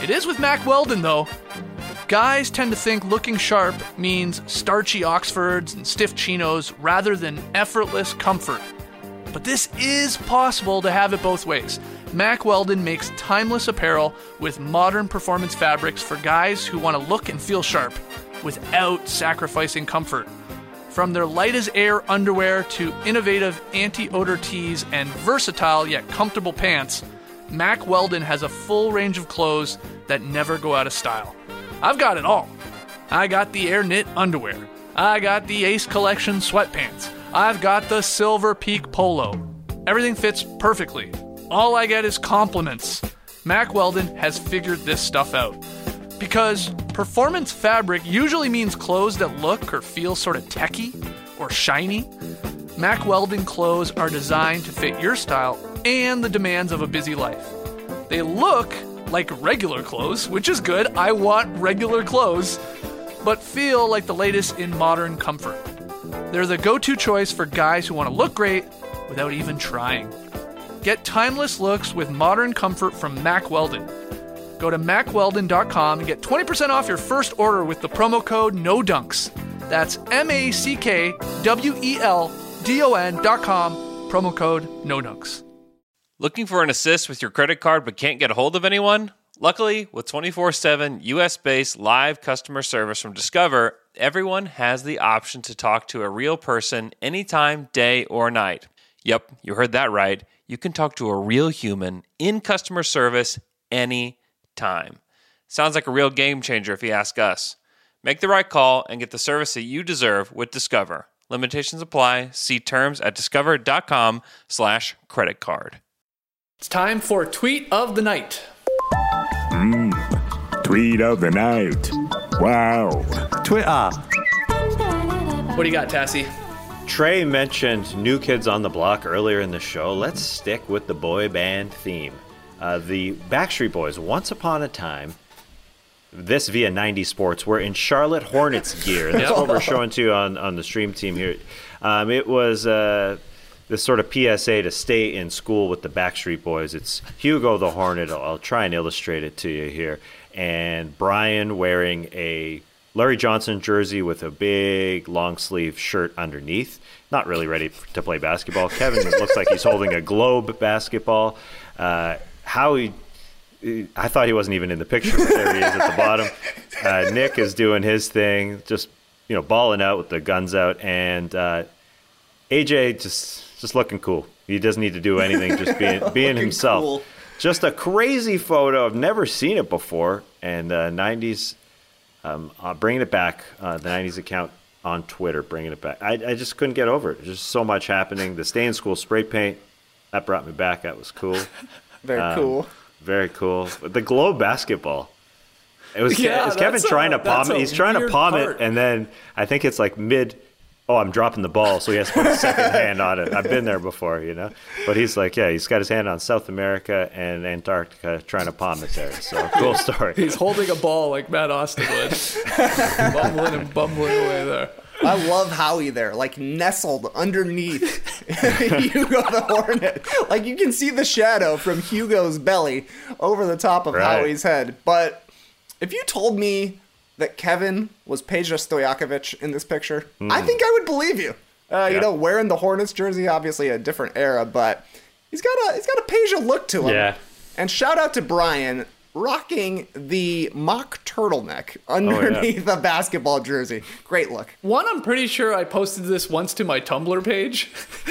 It is with Mack Weldon, though. Guys tend to think looking sharp means starchy Oxfords and stiff chinos rather than effortless comfort. But this is possible to have it both ways. Mack Weldon makes timeless apparel with modern performance fabrics for guys who want to look and feel sharp without sacrificing comfort. From their light-as-air underwear to innovative anti-odor tees and versatile yet comfortable pants, Mack Weldon has a full range of clothes that never go out of style. I've got it all. I got the Air Knit underwear. I got the Ace Collection sweatpants. I've got the Silver Peak polo. Everything fits perfectly. All I get is compliments. Mack Weldon has figured this stuff out. Because performance fabric usually means clothes that look or feel sort of techy or shiny. Mack Weldon clothes are designed to fit your style and the demands of a busy life. They look like regular clothes, which is good. I want regular clothes, but feel like the latest in modern comfort. They're the go-to choice for guys who want to look great without even trying. Get timeless looks with modern comfort from Mack Weldon. Go to mack weldon dot com and get twenty percent off your first order with the promo code NODUNKS. That's M A C K W E L D O N dot com, promo code NODUNKS. Looking for an assist with your credit card but can't get a hold of anyone? Luckily, with twenty-four seven U S-based live customer service from Discover, everyone has the option to talk to a real person anytime, day or night. Yep, you heard that right. You can talk to a real human in customer service anytime. Sounds like a real game changer if you ask us. Make the right call and get the service that you deserve with Discover. Limitations apply. See terms at discover.com slash credit card. It's time for Tweet of the Night. Mmm, Tweet of the Night. Wow. Twitter. What do you got, Tassie? Trey mentioned New Kids on the Block earlier in the show. Let's stick with the boy band theme. Uh, the Backstreet Boys, once upon a time, this via ninety Sports, were in Charlotte Hornets gear. That's what we're showing to you on, on the stream team here. Um, it was uh, this sort of P S A to stay in school with the Backstreet Boys. It's Hugo the Hornet. I'll, I'll try and illustrate it to you here. And Brian wearing a Larry Johnson jersey with a big long sleeve shirt underneath. Not really ready to play basketball. Kevin looks like he's holding a globe basketball. Uh, Howie, I thought he wasn't even in the picture, but there he is at the bottom. Uh, Nick is doing his thing, just you know, balling out with the guns out, and uh, A J just just looking cool. He doesn't need to do anything, just being being himself. Cool. Just a crazy photo. I've never seen it before, and uh, nineties, um, uh, bringing it back. Uh, the nineties account on Twitter, bringing it back. I, I just couldn't get over it. There's just so much happening. The stay in school spray paint, that brought me back. That was cool. Very um, cool. Very cool. The globe basketball. It was, yeah, is Kevin trying a, to palm it? He's trying to palm part. it, and then I think it's like mid, oh, I'm dropping the ball, so he has to put a second hand on it. I've been there before, you know? But he's like, yeah, he's got his hand on South America and Antarctica trying to palm it there. So, cool story. He's holding a ball like Matt Austin would. bumbling and bumbling away there. I love Howie there, like nestled underneath Hugo the Hornet. Like you can see the shadow from Hugo's belly over the top of right. Howie's head. But if you told me that Kevin was Peja Stojakovic in this picture, mm. I think I would believe you. Uh, yeah. You know, wearing the Hornets jersey, obviously a different era, but he's got a he's got a Peja look to him. Yeah. And shout out to Brian, rocking the mock turtleneck underneath oh, yeah. the basketball jersey. Great look. One, I'm pretty sure I posted this once to my Tumblr page.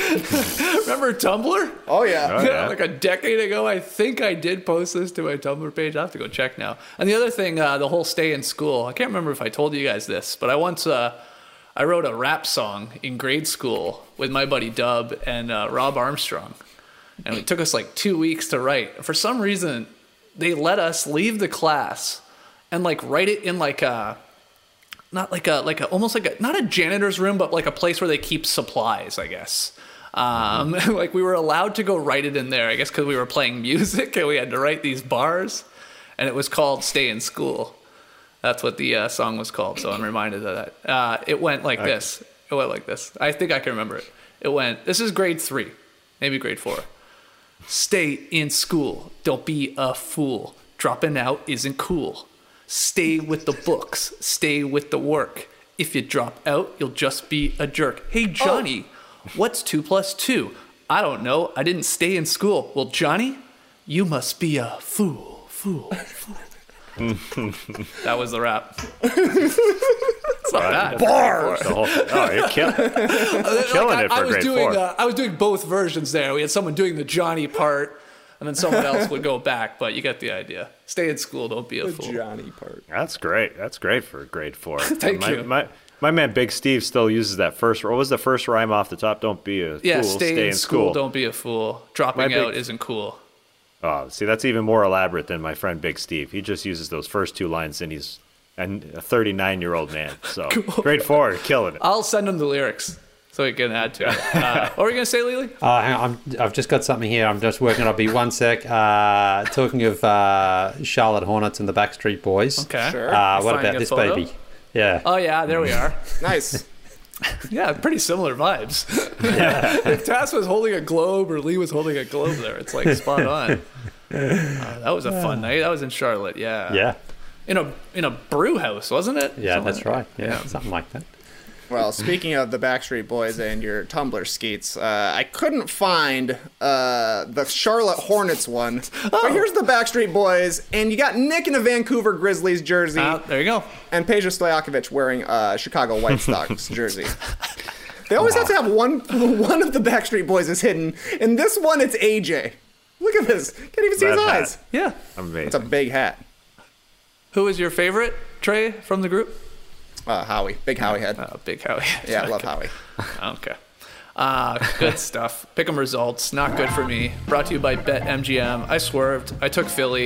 Remember Tumblr? Oh, yeah. Oh, yeah. Like a decade ago, I think I did post this to my Tumblr page. I have to go check now. And the other thing, uh, the whole stay in school. I can't remember if I told you guys this, but I once uh, I wrote a rap song in grade school with my buddy Dub and uh, Rob Armstrong. And it took us like two weeks to write. For some reason, they let us leave the class and like write it in like a, not like a, like a, almost like a, not a janitor's room, but like a place where they keep supplies, I guess. Um, mm-hmm. Like we were allowed to go write it in there, I guess, because we were playing music and we had to write these bars, and it was called Stay in School. That's what the uh, song was called. So I'm reminded of that. Uh, it went like okay. this. It went like this. I think I can remember it. It went, this is grade three, maybe grade four. Stay in school. Don't be a fool. Dropping out isn't cool. Stay with the books. Stay with the work. If you drop out, you'll just be a jerk. Hey, Johnny, oh. what's two plus two? I don't know. I didn't stay in school. Well, Johnny, you must be a fool, fool, fool. That was the rap. It's not bad. Bars. Whole, oh, you're kill, killing like, it for I, I was grade doing, four. Uh, I was doing both versions there. We had someone doing the Johnny part, and then someone else would go back. But you get the idea. Stay in school. Don't be a the fool. Johnny part. That's great. That's great for grade four. Thank my, you. My, my man Big Steve still uses that first. What was the first rhyme off the top? Don't be a yeah, fool. stay, Stay in, in school. school. Don't be a fool. Dropping My out big- isn't cool. Oh, see, that's even more elaborate than my friend Big Steve. He just uses those first two lines, and he's a thirty-nine-year-old man. So Cool. grade four, killing it. I'll send him the lyrics so he can add to it. Uh, what were you gonna say, Lily? Uh, hang on, I'm, I've just got something here. I'm just working. I'll be one sec. Uh, talking of uh, Charlotte Hornets and the Backstreet Boys. Okay. Sure. Uh, what Finding about a this photo? baby? Yeah. Oh yeah, there we are. Nice. Yeah, pretty similar vibes. If Tass was holding a globe or Lee was holding a globe there, it's like spot on. Uh, that was a fun night. That was in Charlotte. Yeah. Yeah. In a in a brew house, wasn't it? Yeah, Something that's like right. that. Yeah, something like that. Well, speaking of the Backstreet Boys and your Tumblr skeets, uh, I couldn't find uh, the Charlotte Hornets one. Oh. But here's the Backstreet Boys, and you got Nick in a Vancouver Grizzlies jersey. Uh, there you go. And Peja Stojakovic wearing a Chicago White Sox jersey. They always Wow. have to have one one of the Backstreet Boys is hidden. In this one, it's A J. Look at this. Can't even see That his hat. eyes. Yeah. Amazing. It's a big hat. Who is your favorite, Trey, from the group? Uh, Howie. Big Howie head. Uh, big Howie. Yeah, I love Howie. Okay. Uh, good stuff. Pick 'em results. Not good for me. Brought to you by BetMGM. I swerved. I took Philly.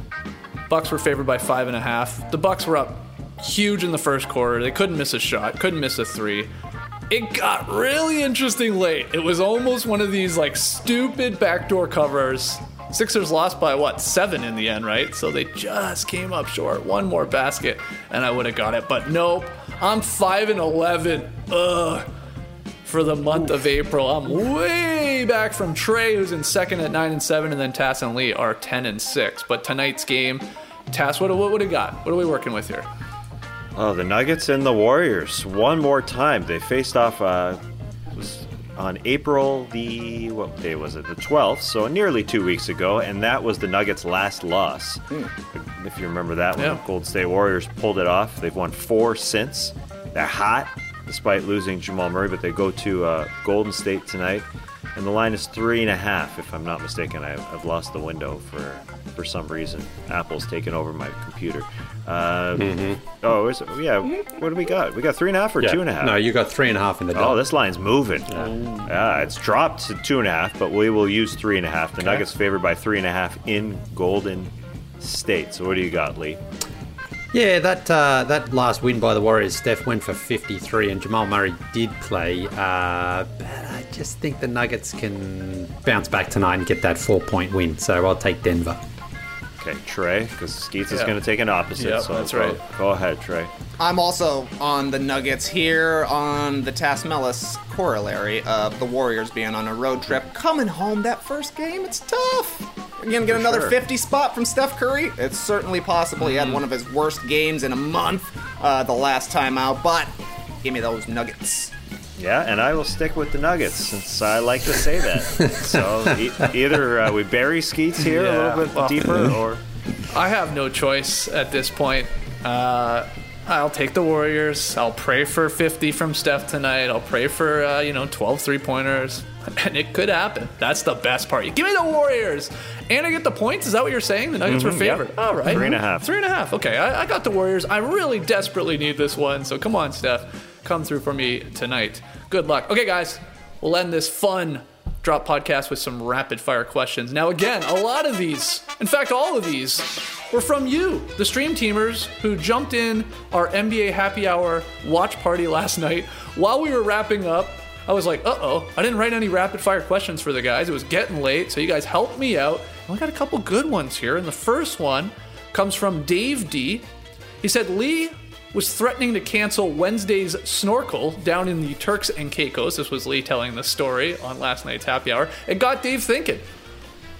Bucks were favored by five and a half. The Bucks were up huge in the first quarter. They couldn't miss a shot. Couldn't miss a three. It got really interesting late. It was almost one of these like stupid backdoor covers. Sixers lost by what, seven in the end, right? So they just came up short. One more basket, and I would have got it. But nope, I'm five and eleven. Ugh. For the month of April, I'm way back from Trey, who's in second at nine and seven, and then Tass and Lee are ten and six. But tonight's game, Tass, what what would have got? What are we working with here? Oh, the Nuggets and the Warriors. One more time. They faced off uh, it was on April the, what day was it? The twelfth, so nearly two weeks ago, and that was the Nuggets' last loss. Mm. If you remember that one, Yeah. the Golden State Warriors pulled it off. They've won four since. They're hot, despite losing Jamal Murray, but they go to uh, Golden State tonight, and the line is three and a half, if I'm not mistaken. I, I've lost the window for for some reason. Apple's taken over my computer. Uh, Mm-hmm. Oh, is it? Yeah. What do we got? We got three and a half or Yeah. two and a half? No, you got three and a half in the Oh, dot. this line's moving. Yeah. yeah, it's dropped to two and a half, but we will use three and a half. The Okay. Nuggets favored by three and a half in Golden State. So what do you got, Lee? Yeah, that uh, that last win by the Warriors, Steph went for fifty-three, and Jamal Murray did play. Uh, but I just think the Nuggets can bounce back tonight and get that four-point win. So I'll take Denver. Okay, Trey, because Skeets is Yeah. going to take an opposite. Yep, so that's go, right. Go ahead, Trey. I'm also on the Nuggets here on the Tasmelis corollary of the Warriors being on a road trip. Coming home that first game, it's tough. You're going to get For another sure. fifty spot from Steph Curry. It's certainly possible. He had one of his worst games in a month uh, the last time out, but give me those Nuggets. Yeah, and I will stick with the Nuggets since I like to say that. so e- either uh, we bury Skeets here Yeah. a little bit Well, deeper, or I have no choice at this point. Uh, I'll take the Warriors. I'll pray for fifty from Steph tonight. I'll pray for, uh, you know, twelve three-pointers. And it could happen. That's the best part. Give me the Warriors. And I get the points? Is that what you're saying? The Nuggets Mhm, were favored? yep. All right. Three and a half. Three and a half. Okay, I, I got the Warriors. I really desperately need this one. So come on, Steph. Come through for me tonight. Good luck. Okay, guys. We'll end this fun Drop podcast with some rapid fire questions. Now, again, a lot of these, in fact, all of these, were from you, the stream teamers who jumped in our N B A happy hour watch party last night while we were wrapping up. I was like, uh-oh, I didn't write any rapid fire questions for the guys. It was getting late, so you guys helped me out. And we got a couple good ones here. And the first one comes from Dave D. He said, Lee was threatening to cancel Wednesday's snorkel down in the Turks and Caicos. This was Lee telling the story on last night's happy hour. It got Dave thinking.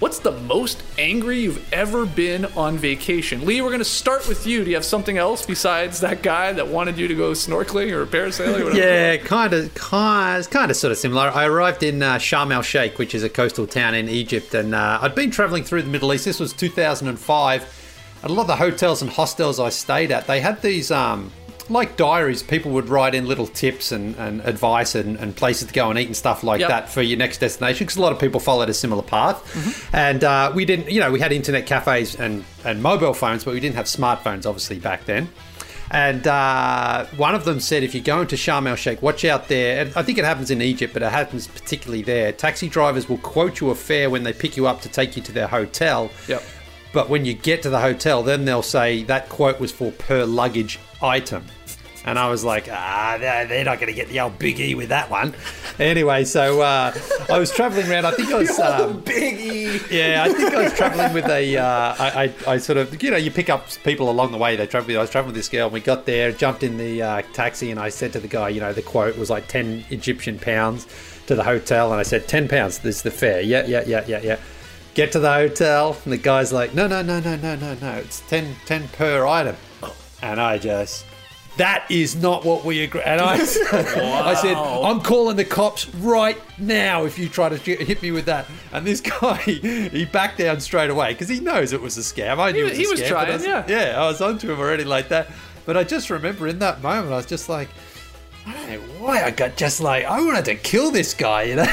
What's the most angry you've ever been on vacation? Lee, we're going to start with you. Do you have something else besides that guy that wanted you to go snorkeling or parasailing or whatever? Yeah, kind of, kind of, kind of sort of similar. I arrived in uh, Sharm el-Sheikh, which is a coastal town in Egypt, and uh, I'd been traveling through the Middle East. This was two thousand five. And a lot of the hotels and hostels I stayed at, they had these... Um, like diaries, people would write in little tips and, and advice and, and places to go and eat and stuff like yep. that for your next destination, because a lot of people followed a similar path. Mm-hmm. And uh, we didn't, you know, we had internet cafes and, and mobile phones, but we didn't have smartphones, obviously, back then. And uh, one of them said, if you're going to Sharm el-Sheikh, watch out there. And I think it happens in Egypt, but it happens particularly there. Taxi drivers will quote you a fare when they pick you up to take you to their hotel. Yep. But when you get to the hotel, then they'll say that quote was for per luggage item. And I was like, ah, they're not going to get the old Big E with that one. Anyway, so uh, I was traveling around. I think I was... Um, Big E! Yeah, I think I was traveling with a... Uh, I, I, I sort of... You know, you pick up people along the way. They travel. I was traveling with this girl, and we got there, jumped in the uh, taxi, and I said to the guy, you know, the quote was like ten Egyptian pounds to the hotel. And I said, ten pounds, this is the fare. Yeah, yeah, yeah, yeah, yeah. Get to the hotel, and the guy's like, no, no, no, no, no, no, no. It's ten, ten per item. And I just... That is not what we agree. And I, wow. I said, I'm calling the cops right now if you try to hit me with that. And this guy, he backed down straight away because he knows it was a scam. I knew he, it was a he scam. Was trying, was, yeah. Yeah, I was onto him already like that. But I just remember in that moment, I was just like, I don't know why I got just like, I wanted to kill this guy, you know?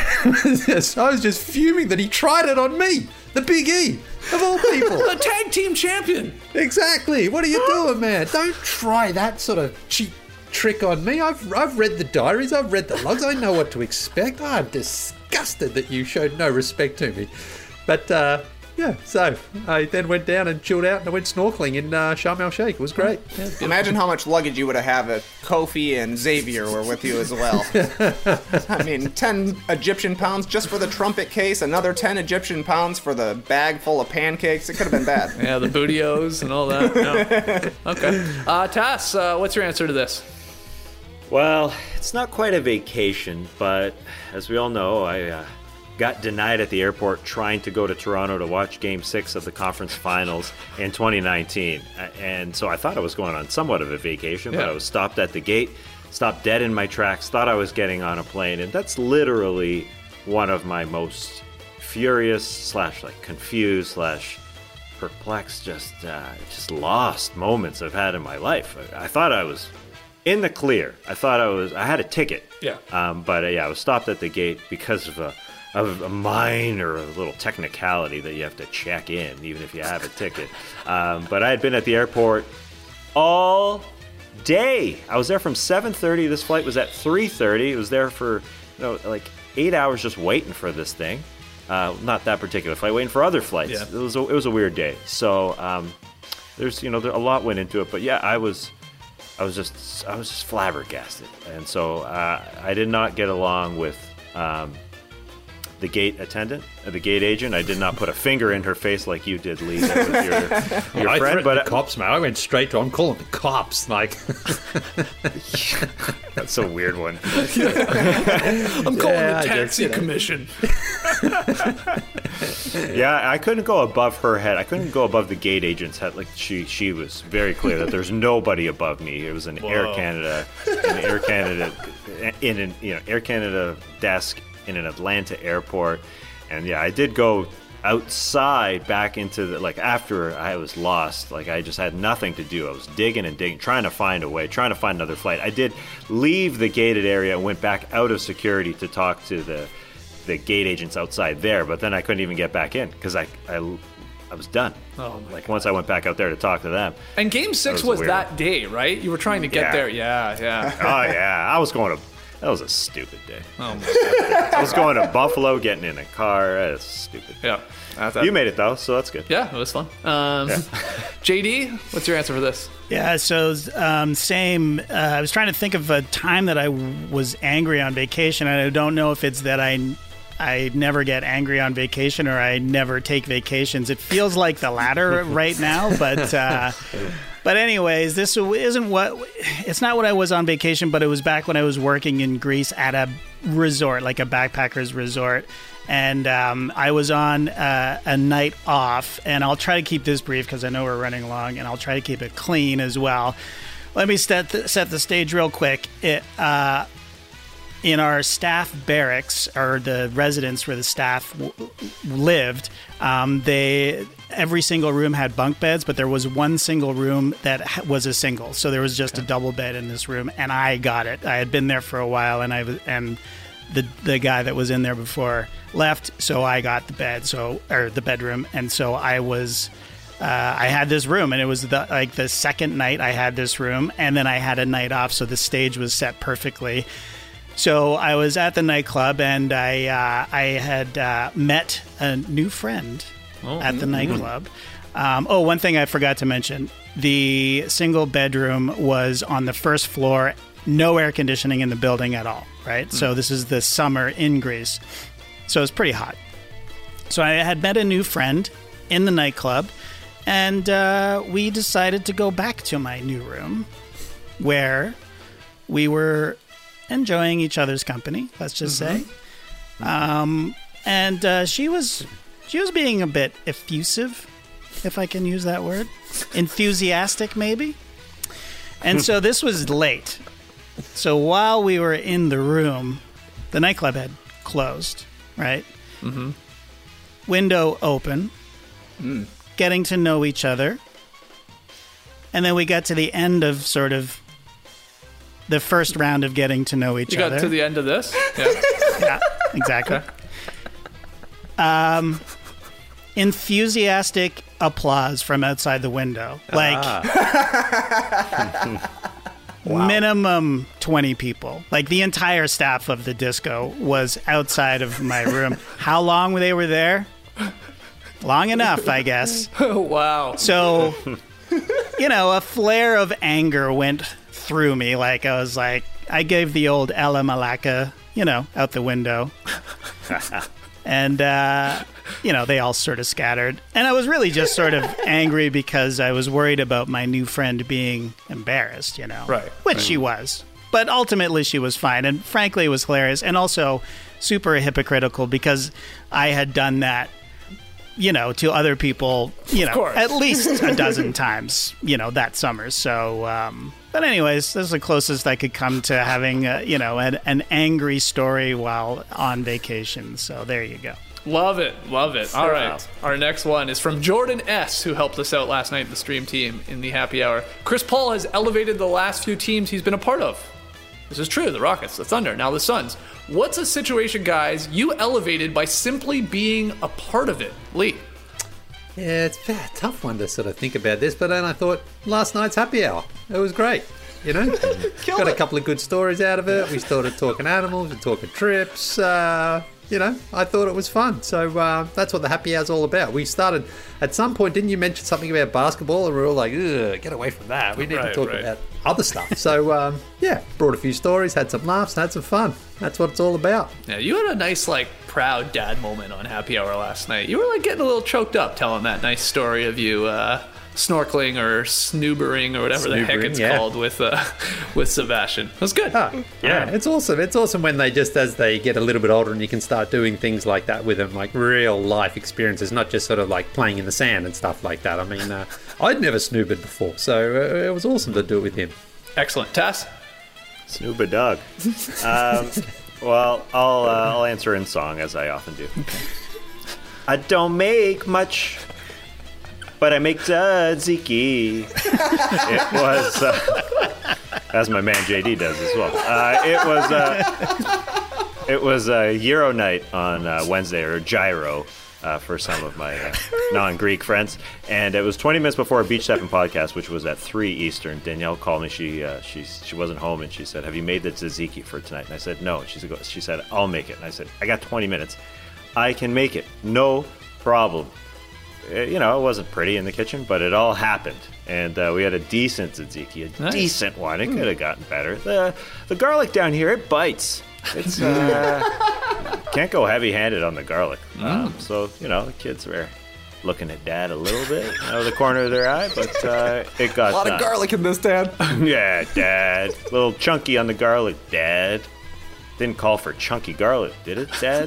So I was just fuming that he tried it on me, the Big E, of all people. The tag team champion. Exactly. What are you doing, man? Don't try that sort of cheap trick on me. I've I've read the diaries. I've read the logs. I know what to expect. I'm disgusted that you showed no respect to me. But, uh... yeah, so I then went down and chilled out and I went snorkeling in uh, Sharm el-Sheikh. It was great. Yeah. Imagine how much luggage you would have had if Kofi and Xavier were with you as well. I mean, ten Egyptian pounds just for the trumpet case, another ten Egyptian pounds for the bag full of pancakes. It could have been bad. Yeah, the bootios and all that. No. Okay. Uh, Tass, uh, what's your answer to this? Well, it's not quite a vacation, but as we all know, I... Uh, got denied at the airport trying to go to Toronto to watch Game six of the conference finals in twenty nineteen. And so I thought I was going on somewhat of a vacation, yeah. but I was stopped at the gate, stopped dead in my tracks, thought I was getting on a plane. And that's literally one of my most furious slash like confused slash perplexed, just, uh, just lost moments I've had in my life. I, I thought I was in the clear. I thought I was, I had a ticket. Yeah. Um, but uh, yeah, I was stopped at the gate because of a, of a minor a little technicality that you have to check in, even if you have a ticket. Um, but I had been at the airport all day. I was there from seven thirty. This flight was at three thirty. It was there for, you know, like eight hours just waiting for this thing. Uh, not that particular flight, waiting for other flights. Yeah. It was a, it was a weird day. So um, there's, you know, there, a lot went into it. But yeah, I was, I was just, I was just flabbergasted, and so uh, I did not get along with. Um, the gate attendant, uh, the gate agent. I did not put a finger in her face like you did, Lee, with your, your I friend. But the cops, man. I went straight to. I'm calling the cops. Like, that's a weird one. I'm calling yeah, the taxi just, you know. commission. Yeah, I couldn't go above her head. I couldn't go above the gate agent's head. Like she, she was very clear that there's nobody above me. It was an Whoa. Air Canada, an Air Canada, in an you know Air Canada desk in an Atlanta airport. And yeah, I did go outside back into the, like after I was lost, like I just had nothing to do. I was digging and digging, trying to find a way, trying to find another flight. I did leave the gated area and went back out of security to talk to the the gate agents outside there, but then I couldn't even get back in because I, I I was done. Oh like God. Once I went back out there to talk to them. And game six was, was that one. day, right? You were trying to get yeah. there. Yeah, yeah. Oh yeah, I was going to. That was a stupid day. Oh my God. I was going to Buffalo, getting in a car. That's stupid. Yeah. That. You made it, though, so that's good. Yeah, it was fun. Um, yeah. J D, what's your answer for this? Yeah, so um, same. Uh, I was trying to think of a time that I w- was angry on vacation, and I don't know if it's that I, I never get angry on vacation or I never take vacations. It feels like the latter right now, but... Uh, But anyways, this isn't what, it's not what I was on vacation, but it was back when I was working in Greece at a resort, like a backpacker's resort. And um, I was on uh, a night off, and I'll try to keep this brief because I know we're running long, and I'll try to keep it clean as well. Let me set the, set the stage real quick. It, uh, in our staff barracks, or the residence where the staff w- lived, um, they every single room had bunk beds, but there was one single room that ha- was a single. So there was just okay. a double bed in this room, and I got it. I had been there for a while, and I was, and the the guy that was in there before left, so I got the bed, so or the bedroom, and so I was. Uh, I had this room, and it was the, like the second night I had this room, and then I had a night off, so the stage was set perfectly. So I was at the nightclub, and I uh, I had uh, met a new friend oh, at the mm-hmm. nightclub. Um, oh, one thing I forgot to mention: the single bedroom was on the first floor, no air conditioning in the building at all. Right, mm. so this is the summer in Greece, so it's pretty hot. So I had met a new friend in the nightclub. And uh, we decided to go back to my new room where we were enjoying each other's company, let's just mm-hmm. say. Um, and uh, she was she was being a bit effusive, if I can use that word. Enthusiastic, maybe. And so this was late. So while we were in the room, the nightclub had closed, right? Mm-hmm. Window open. Mm. Getting to know each other. And then we got to the end of sort of the first round of getting to know each you other. You got to the end of this? Yeah, yeah exactly. Okay. Um, enthusiastic applause from outside the window. Like, ah. wow. minimum twenty people. Like, the entire staff of the disco was outside of my room. How long they were there? Long enough, I guess. Wow. So, you know, a flare of anger went through me. Like, I was like, I gave the old Ella Malaka, you know, out the window. And, uh, you know, they all sort of scattered. And I was really just sort of angry because I was worried about my new friend being embarrassed, you know. Right. Which right. she was. But ultimately, she was fine. And frankly, it was hilarious. And also super hypocritical because I had done that, you know, to other people, you know, at least a dozen times, you know, that summer. So, um, but anyways, this is the closest I could come to having, uh, you know, an, an angry story while on vacation. So there you go. Love it. Love it. All right. Our next one is from Jordan S., who helped us out last night in the stream team in the happy hour. Chris Paul has elevated the last few teams he's been a part of. This is true. The Rockets, the Thunder, now the Suns. What's a situation, guys, you elevated by simply being a part of it? Lee. Yeah, it's a tough one to sort of think about this, but then I thought last night's happy hour. It was great. You know, got a couple of good stories out of it. We started talking animals, we talking trips. Uh, you know, I thought it was fun. So uh, that's what the happy hour's all about. We started at some point. Didn't you mention something about basketball? And we were all like, "Ugh, get away from that. We need right, to talk right. about other stuff." So um, yeah, brought a few stories, had some laughs, had some fun. That's what it's all about. Yeah, you had a nice, like, proud dad moment on happy hour last night. You were like getting a little choked up telling that nice story of you uh, snorkeling or snoobering or whatever snoobering, the heck it's yeah. called with uh, with Sebastian. It was good. Oh, yeah, um, it's awesome. It's awesome when they just, as they get a little bit older and you can start doing things like that with them, like real life experiences, not just sort of like playing in the sand and stuff like that. I mean, uh, I'd never snoobed before, so uh, it was awesome to do it with him. Excellent. Tass? Snoob a dog. um, well, I'll, uh, I'll answer in song, as I often do. Okay. I don't make much, but I make tzatziki. It was, uh, as my man J D does as well. Uh, it was, uh, it was a Euro night on uh, Wednesday, or gyro uh, for some of my uh, non-Greek friends, and it was twenty minutes before our Beach Stepping podcast, which was at three Eastern. Danielle called me. She uh, she she wasn't home, and she said, "Have you made the tzatziki for tonight?" And I said, "No." She said, "She said I'll make it." And I said, "I got twenty minutes. I can make it. No problem." You know, it wasn't pretty in the kitchen, but it all happened. And uh, we had a decent tzatziki, a nice. decent one. It could have gotten better. The the garlic down here, it bites. It's uh, can't go heavy-handed on the garlic. Mm. Um, so, you know, the kids were looking at Dad a little bit out of the corner of their eye, but uh, it got a lot done. of garlic in this, Dad. Yeah, Dad. A little chunky on the garlic, Dad. Didn't call for chunky garlic, did it, Dad?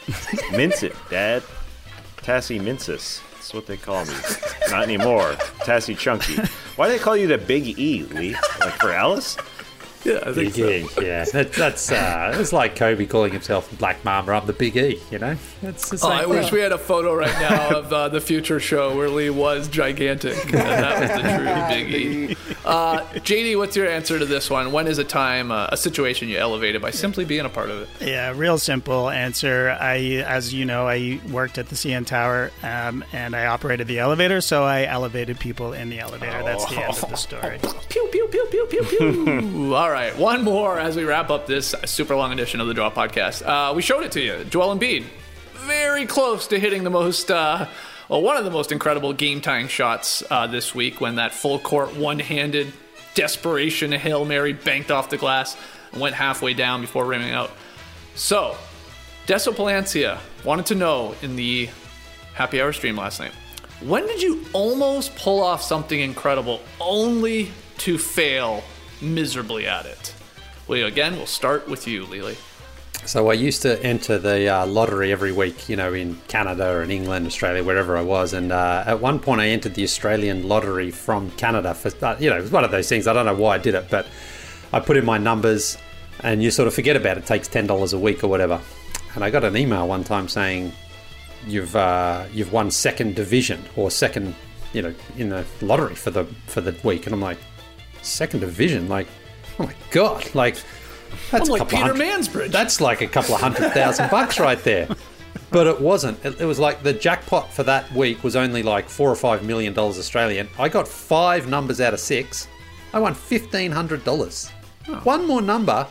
Mince it, Dad. Tassie Minces. That's what they call me. Not anymore. Tassie Chunky. Why do they call you the Big E, Lee? Like for Alice? Yeah, I think Big E, so. yeah. That, that's uh, it's like Kobe calling himself Black Mamba. I'm the Big E, you know? That's the same oh, I thing. wish we had a photo right now of uh, the future show where Lee was gigantic. And that was the true Big E. Uh, J D, what's your answer to this one? When is a time, uh, a situation you elevated by simply being a part of it? Yeah, real simple answer. I, as you know, I worked at the C N Tower um, and I operated the elevator, so I elevated people in the elevator. That's the end of the story. Pew, pew, pew, pew, pew, pew. All right, one more as we wrap up this super long edition of the Draw Podcast. Uh, we showed it to you. Joel Embiid, very close to hitting the most, uh, well, one of the most incredible game-tying shots uh, this week when that full-court one-handed desperation Hail Mary banked off the glass and went halfway down before rimming out. So, Deso Palencia wanted to know in the happy hour stream last night, when did you almost pull off something incredible only to fail miserably at it? Well, again, we'll start with you, Lily. So I used to enter the uh, lottery every week, you know, in Canada or in England, Australia, wherever I was. And uh, at one point I entered the Australian lottery from Canada. For uh, you know, it was one of those things. I don't know why I did it, but I put in my numbers and you sort of forget about it. It takes ten dollars a week or whatever. And I got an email one time saying, you've uh, you've won second division or second, you know, in the lottery for the for the week. And I'm like, second division? Like, oh my God, like... That's I'm a like couple Peter hundred, Mansbridge. That's like a couple of hundred thousand bucks right there. But it wasn't. It, it was like the jackpot for that week was only like four or five million dollars Australian. I got five numbers out of six. I won fifteen hundred dollars. Oh. One more number,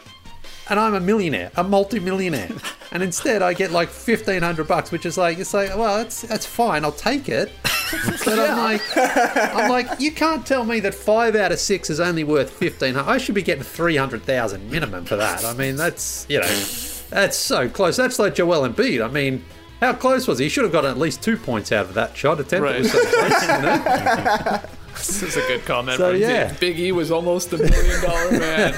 and I'm a millionaire, a multi-millionaire. And instead, I get like fifteen hundred bucks, which is like, it's like, well, that's that's fine. I'll take it. But I'm like, I'm like, you can't tell me that five out of six is only worth fifteen hundred. I should be getting three hundred thousand minimum for that. I mean, that's, you know, that's so close. That's like Joel Embiid. I mean, how close was he? He should have gotten at least two points out of that shot. Attempt right. was so close, you know? This is a good comment. So, from yeah. Dave. Big E was almost a million dollar man.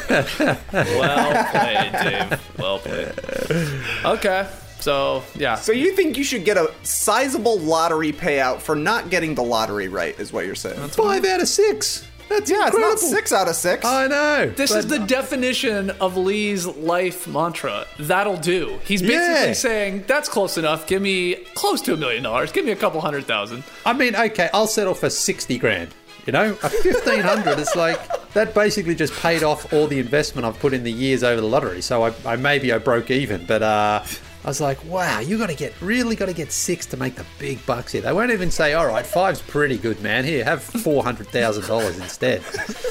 Well played, Dave. Well played. Okay. So, yeah. So you think you should get a sizable lottery payout for not getting the lottery right, is what you're saying? That's Five out of six. That's yeah, incredible. It's not six out of six. I know. This is the definition of Lee's life mantra. That'll do. He's basically Yeah. saying, that's close enough. Give me close to a million dollars. Give me a couple hundred thousand. I mean, okay, I'll settle for sixty grand. You know, a fifteen hundred is like, that basically just paid off all the investment I've put in the years over the lottery. So I, I maybe I broke even, but uh, I was like, wow, you got to get, really got to get six to make the big bucks here. They won't even say, all right, five's pretty good, man. Here, have four hundred thousand dollars instead.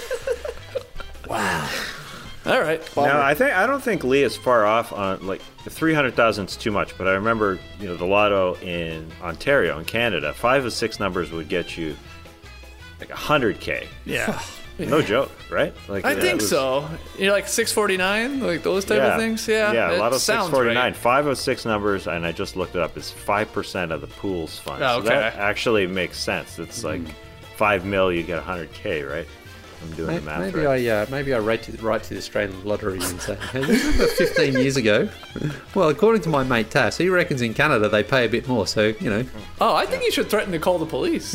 Wow. All right. No, I think I don't think Lee is far off on, like, the three hundred thousand is too much, but I remember, you know, the lotto in Ontario in Canada, five of six numbers would get you like one hundred K. Yeah. No joke, right? Like I that think was, so. You're like six forty-nine, like those type yeah, of things. Yeah, yeah. A lot of six forty-nine. Right. Five of six numbers, and I just looked it up. Is five percent of the pool's fund. Oh, okay. So that actually makes sense. It's like mm. five mil, you get one hundred K, right? I'm doing maybe, the math maybe right. I uh, maybe I write to, write to the Australian Lottery and say, hey, remember fifteen years ago? Well, according to my mate Tass, he reckons in Canada they pay a bit more. So you know. Oh, I think you should threaten to call the police.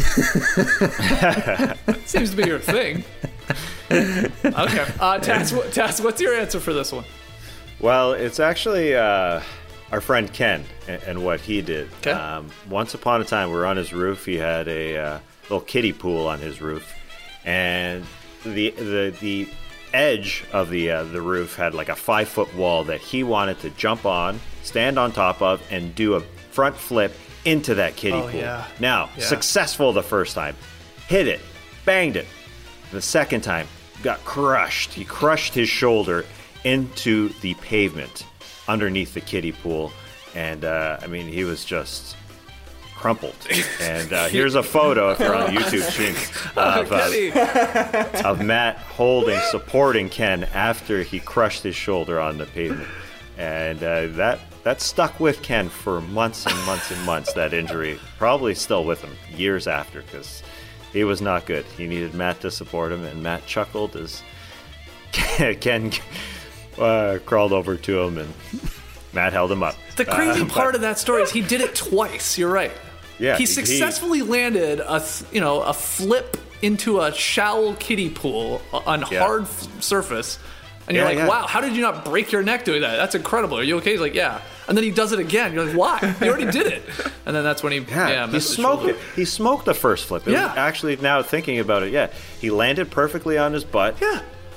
Seems to be your thing. Okay, uh, Tass, Tass, what's your answer for this one? Well, it's actually uh, our friend Ken and, and what he did. Okay. Um, once upon a time, we were on his roof. He had a uh, little kiddie pool on his roof, and the the the edge of the uh, the roof had like a five foot wall that he wanted to jump on, stand on top of, and do a front flip into that kiddie Oh, pool. yeah. Now, Yeah. successful the first time, hit it, banged it. The second time, got crushed. He crushed his shoulder into the pavement underneath the kiddie pool, and uh, I mean, he was just crumpled. And uh, here's a photo if you're on the YouTube stream of, uh, of Matt holding, supporting Ken after he crushed his shoulder on the pavement, and uh, that that stuck with Ken for months and months and months. That injury probably still with him years after, because he was not good. He needed Matt to support him, and Matt chuckled as Ken uh, crawled over to him and Matt held him up. The crazy uh, part but, of that story is he did it twice. You're right. Yeah, he he- successfully landed a you know a flip into a shallow kiddie pool on Yeah. hard f- surface, and you're Yeah, like, yeah. wow, how did you not break your neck doing that? That's incredible. Are you okay? He's like, yeah. And then he does it again. You're like, why? You already did it. And then that's when he yeah, Yeah, he missed his smoked shoulder. it. He smoked the first flip. It Yeah. was actually, now thinking about it, yeah, he landed perfectly on his butt. Yeah.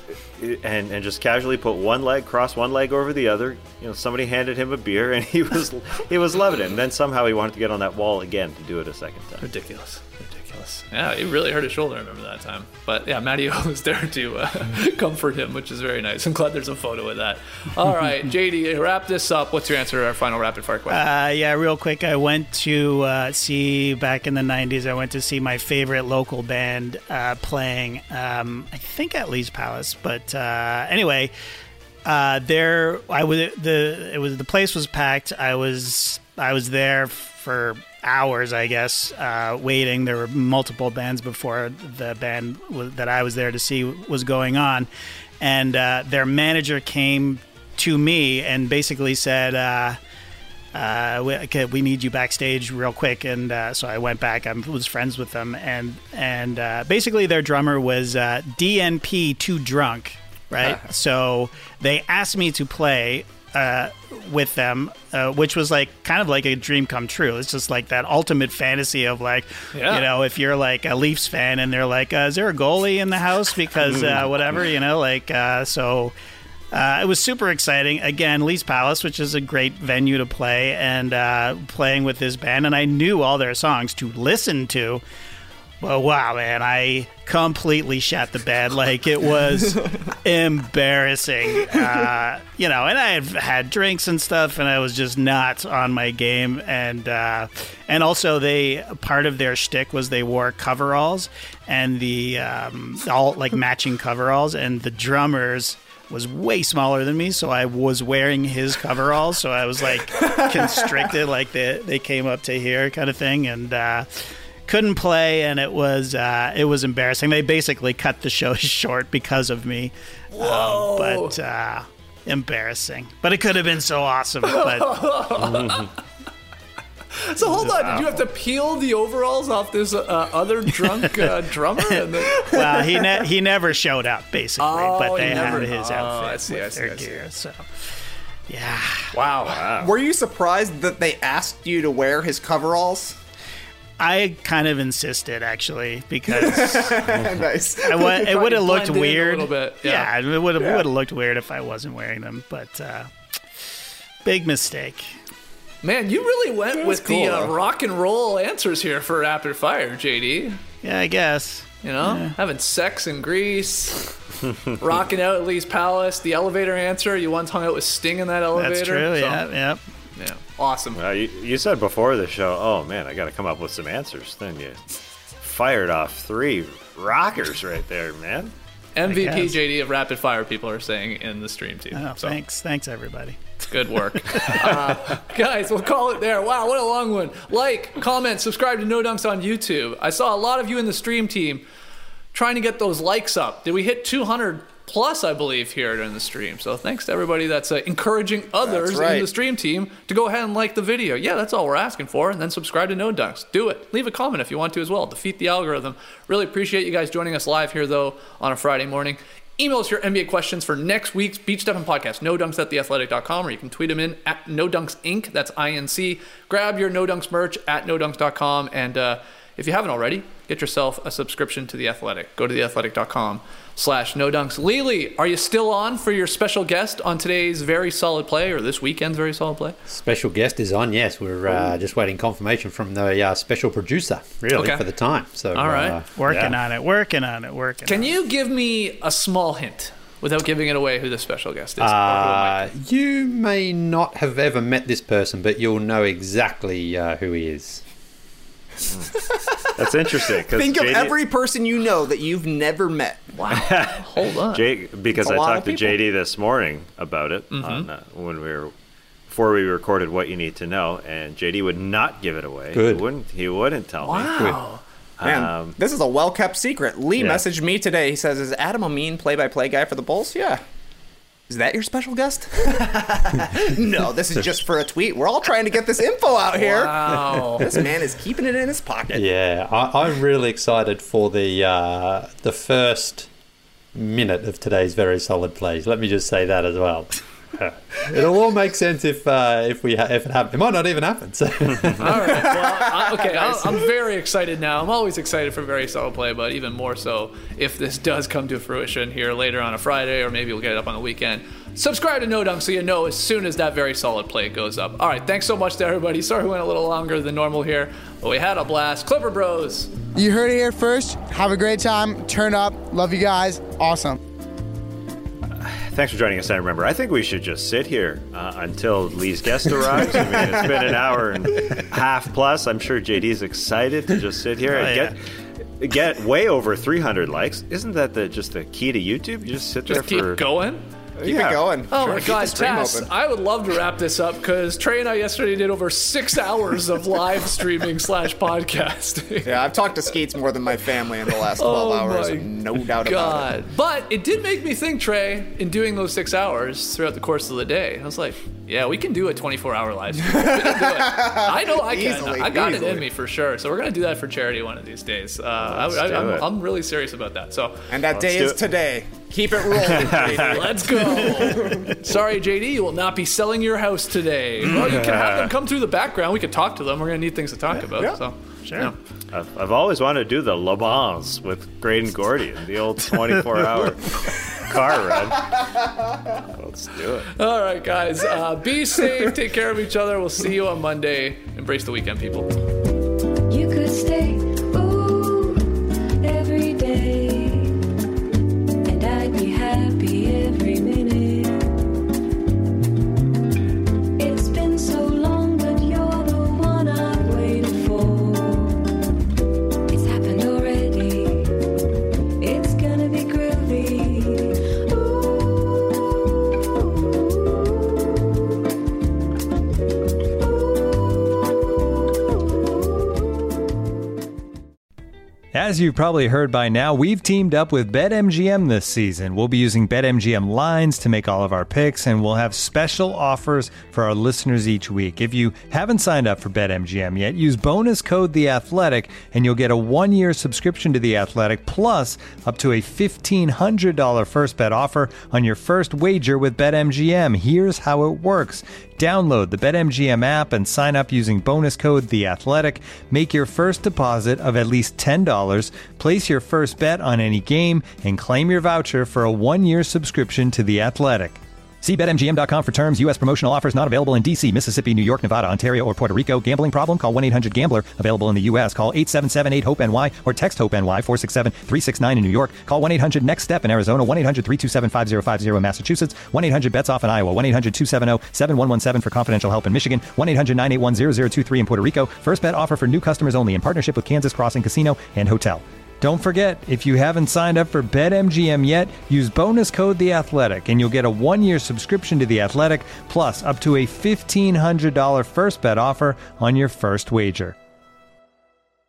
And and just casually put one leg, cross one leg over the other. You know, somebody handed him a beer, and he was he was loving it. And then somehow he wanted to get on that wall again to do it a second time. Ridiculous. Ridiculous. Yeah, he really hurt his shoulder, I remember that time. But yeah, Matty O was there to uh, comfort him, which is very nice. I'm glad there's a photo of that. All right, J D, wrap this up. What's your answer to our final rapid fire question? Uh, yeah, real quick. I went to uh, see, back in the nineties, I went to see my favorite local band uh, playing, um, I think at Lee's Palace. But uh, anyway, uh, there, I was, the, it was, the place was packed. I was, I was there for hours, I guess, uh, waiting. There were multiple bands before the band w- that I was there to see was going on. And uh, their manager came to me and basically said, uh, uh, we, okay, we need you backstage real quick. And uh, so I went back. I was friends with them. And, and uh, basically their drummer was uh, D N P too drunk, right? So they asked me to play Uh, with them, uh, which was like kind of like a dream come true. It's just like that ultimate fantasy of like, Yeah. you know, if you're like a Leafs fan and they're like, uh, is there a goalie in the house? Because uh, whatever, you know, like, uh, so uh, it was super exciting. Again, Leafs Palace, which is a great venue to play, and uh, playing with this band. And I knew all their songs to listen to. Well, wow, man, I completely shat the bed. Like, it was embarrassing. Uh, you know, and I had had drinks and stuff, and I was just not on my game. And uh, and also, they part of their shtick was they wore coveralls, and the um, all, like, matching coveralls, and the drummers was way smaller than me, so I was wearing his coveralls, so I was, like, constricted, like, they, they came up to here kind of thing, and... Uh, couldn't play, and it was uh, it was embarrassing. They basically cut the show short because of me. Whoa. Um, but uh, embarrassing. But it could have been so awesome. But So hold on, did you have to peel the overalls off this uh, other drunk uh, drummer? And then... well, he ne- he never showed up basically, Oh, but they he never- had his oh, outfit I see, with I see, their I see. gear. So yeah, wow. Were you surprised that they asked you to wear his coveralls? I kind of insisted actually because Nice. I wa- it would have looked blend in a weird. little bit, Yeah, yeah. it would have Yeah. would have looked weird if I wasn't wearing them. But uh, big mistake. Man, you really went That's with cool, the uh, though. rock and roll answers here for Rapid Fire, J D. Yeah, I guess. You know, Yeah. having sex in Greece, rocking out at Lee's Palace, the elevator answer. You once hung out with Sting in that elevator. That's true. So, Yeah, yeah. yeah, awesome. Well, you, you said before the show, oh man, I got to come up with some answers. Then you fired off three rockers right there, man. M V P guess. J D of Rapid Fire, people are saying in the stream team. Oh, So, thanks, thanks everybody. good work. uh, guys, we'll call it there. Wow, what a long one. Like, comment, subscribe to No Dunks on YouTube. I saw a lot of you in the stream team trying to get those likes up. Did we hit two hundred plus, I believe, here during the stream? So thanks to everybody that's uh, encouraging others That's right. in the stream team to go ahead and like the video. Yeah, that's all we're asking for. And then subscribe to No Dunks. Do it. Leave a comment if you want to as well. Defeat the algorithm. Really appreciate you guys joining us live here, though, on a Friday morning. Email us your N B A questions for next week's Beach Steppin' podcast, no dunks at the athletic dot com, or you can tweet them in at No Dunks Incorporated. That's I N C. Grab your No Dunks merch at no dunks dot com. And uh, if you haven't already, get yourself a subscription to The Athletic. Go to the athletic dot com slash no dunks. Lily, are you still on for your special guest on today's very solid play, or this weekend's very solid play? Special guest is on, yes. We're uh, just waiting confirmation from the uh, special producer, really, Okay. for the time. So, All right. uh, Working yeah. on it. Working on it. Working. Can on you give me a small hint without giving it away who the special guest is? or who it Uh, might be? you may not have ever met this person, but you'll know exactly uh, who he is. That's interesting. 'cause Think of J D every person you know that you've never met. Wow. Hold on. J, because It's a I lot talked of to people. J D this morning about it on, uh, when we were before we recorded What You Need to Know, and J D would not give it away. Good. He wouldn't. He wouldn't tell me. Wow. Man, Um, this is a well-kept secret. Lee yeah. messaged me today. He says, is Adam Amin play-by-play guy for the Bulls? Yeah. Is that your special guest? No, this is just for a tweet. We're all trying to get this info out here. Wow. This man is keeping it in his pocket. Yeah, I, I'm really excited for the uh, the first minute of today's Very Solid Plays. Let me just say that as well. It'll all make sense if uh, if we ha- if it happens. It might not even happen. So. All right. Well, I, okay. I'll, I'm very excited now. I'm always excited for Very Solid Play, but even more so if this does come to fruition here later on a Friday, or maybe we'll get it up on the weekend. Subscribe to No Dunk so you know as soon as that Very Solid Play goes up. All right. Thanks so much to everybody. Sorry we went a little longer than normal here, but we had a blast. Clipper Bros. You heard it here first. Have a great time. Turn up. Love you guys. Awesome. Thanks for joining us, I remember. I think we should just sit here uh, until Lee's guest arrives. I mean, it's been an hour and a half plus. I'm sure J D's excited to just sit here oh, and yeah. get get way over three hundred likes. Isn't that the just the key to YouTube? You just sit just there keep for... going? Keep yeah. it going. Oh sure, my God, Tass, I would love to wrap this up because Trey and I yesterday did over six hours of live streaming slash podcasting. Yeah, I've talked to Skeets more than my family in the last twelve oh hours. My no doubt God. about it. But it did make me think, Trey, in doing those six hours throughout the course of the day, I was like, yeah, we can do a twenty-four hour live stream. We can do it. I know I can. Easily, I got easily. it in me for sure. So we're going to do that for charity one of these days. Uh, I, Let's I, do I'm, it. I'm really serious about that. So And that day is it. today. Keep it rolling. Let's go. Sorry, J D, you will not be selling your house today. Well, you can have them come through the background. We can talk to them. We're going to need things to talk about. Yeah. So, Sure. yeah. I've, I've always wanted to do the Le Mans with Graydon Gordy and the old twenty-four hour car ride. Let's do it. All right, guys. Uh, be safe. Take care of each other. We'll see you on Monday. Embrace the weekend, people. You could stay, ooh, every day, and I'd be happy every minute. It's been so long, but you're the one I've waited for. It's happened already. It's gonna be groovy. As you've probably heard by now, we've teamed up with BetMGM this season. We'll be using BetMGM lines to make all of our picks, and we'll have special offers for our listeners each week. If you haven't signed up for BetMGM yet, use bonus code The Athletic, and you'll get a one-year subscription to The Athletic, plus up to a fifteen hundred dollars first bet offer on your first wager with BetMGM. Here's how it works. Download the BetMGM app and sign up using bonus code The Athletic. Make your first deposit of at least ten dollars, place your first bet on any game, and claim your voucher for a one-year subscription to The Athletic. See Bet M G M dot com for terms. U S promotional offers not available in D C, Mississippi, New York, Nevada, Ontario, or Puerto Rico. Gambling problem? Call one eight hundred gambler. Available in the U S. Call eight seven seven eight hope N Y or text HOPE-NY four six seven three six nine in New York. Call one eight hundred next step in Arizona. one eight hundred three two seven five zero five zero in Massachusetts. one eight hundred bets off in Iowa. one eight hundred two seven zero seven one one seven for confidential help in Michigan. one eight hundred nine eight one zero zero two three in Puerto Rico. First bet offer for new customers only in partnership with Kansas Crossing Casino and Hotel. Don't forget, if you haven't signed up for BetMGM yet, use bonus code The Athletic, and you'll get a one-year subscription to The Athletic, plus up to a fifteen hundred dollars first bet offer on your first wager.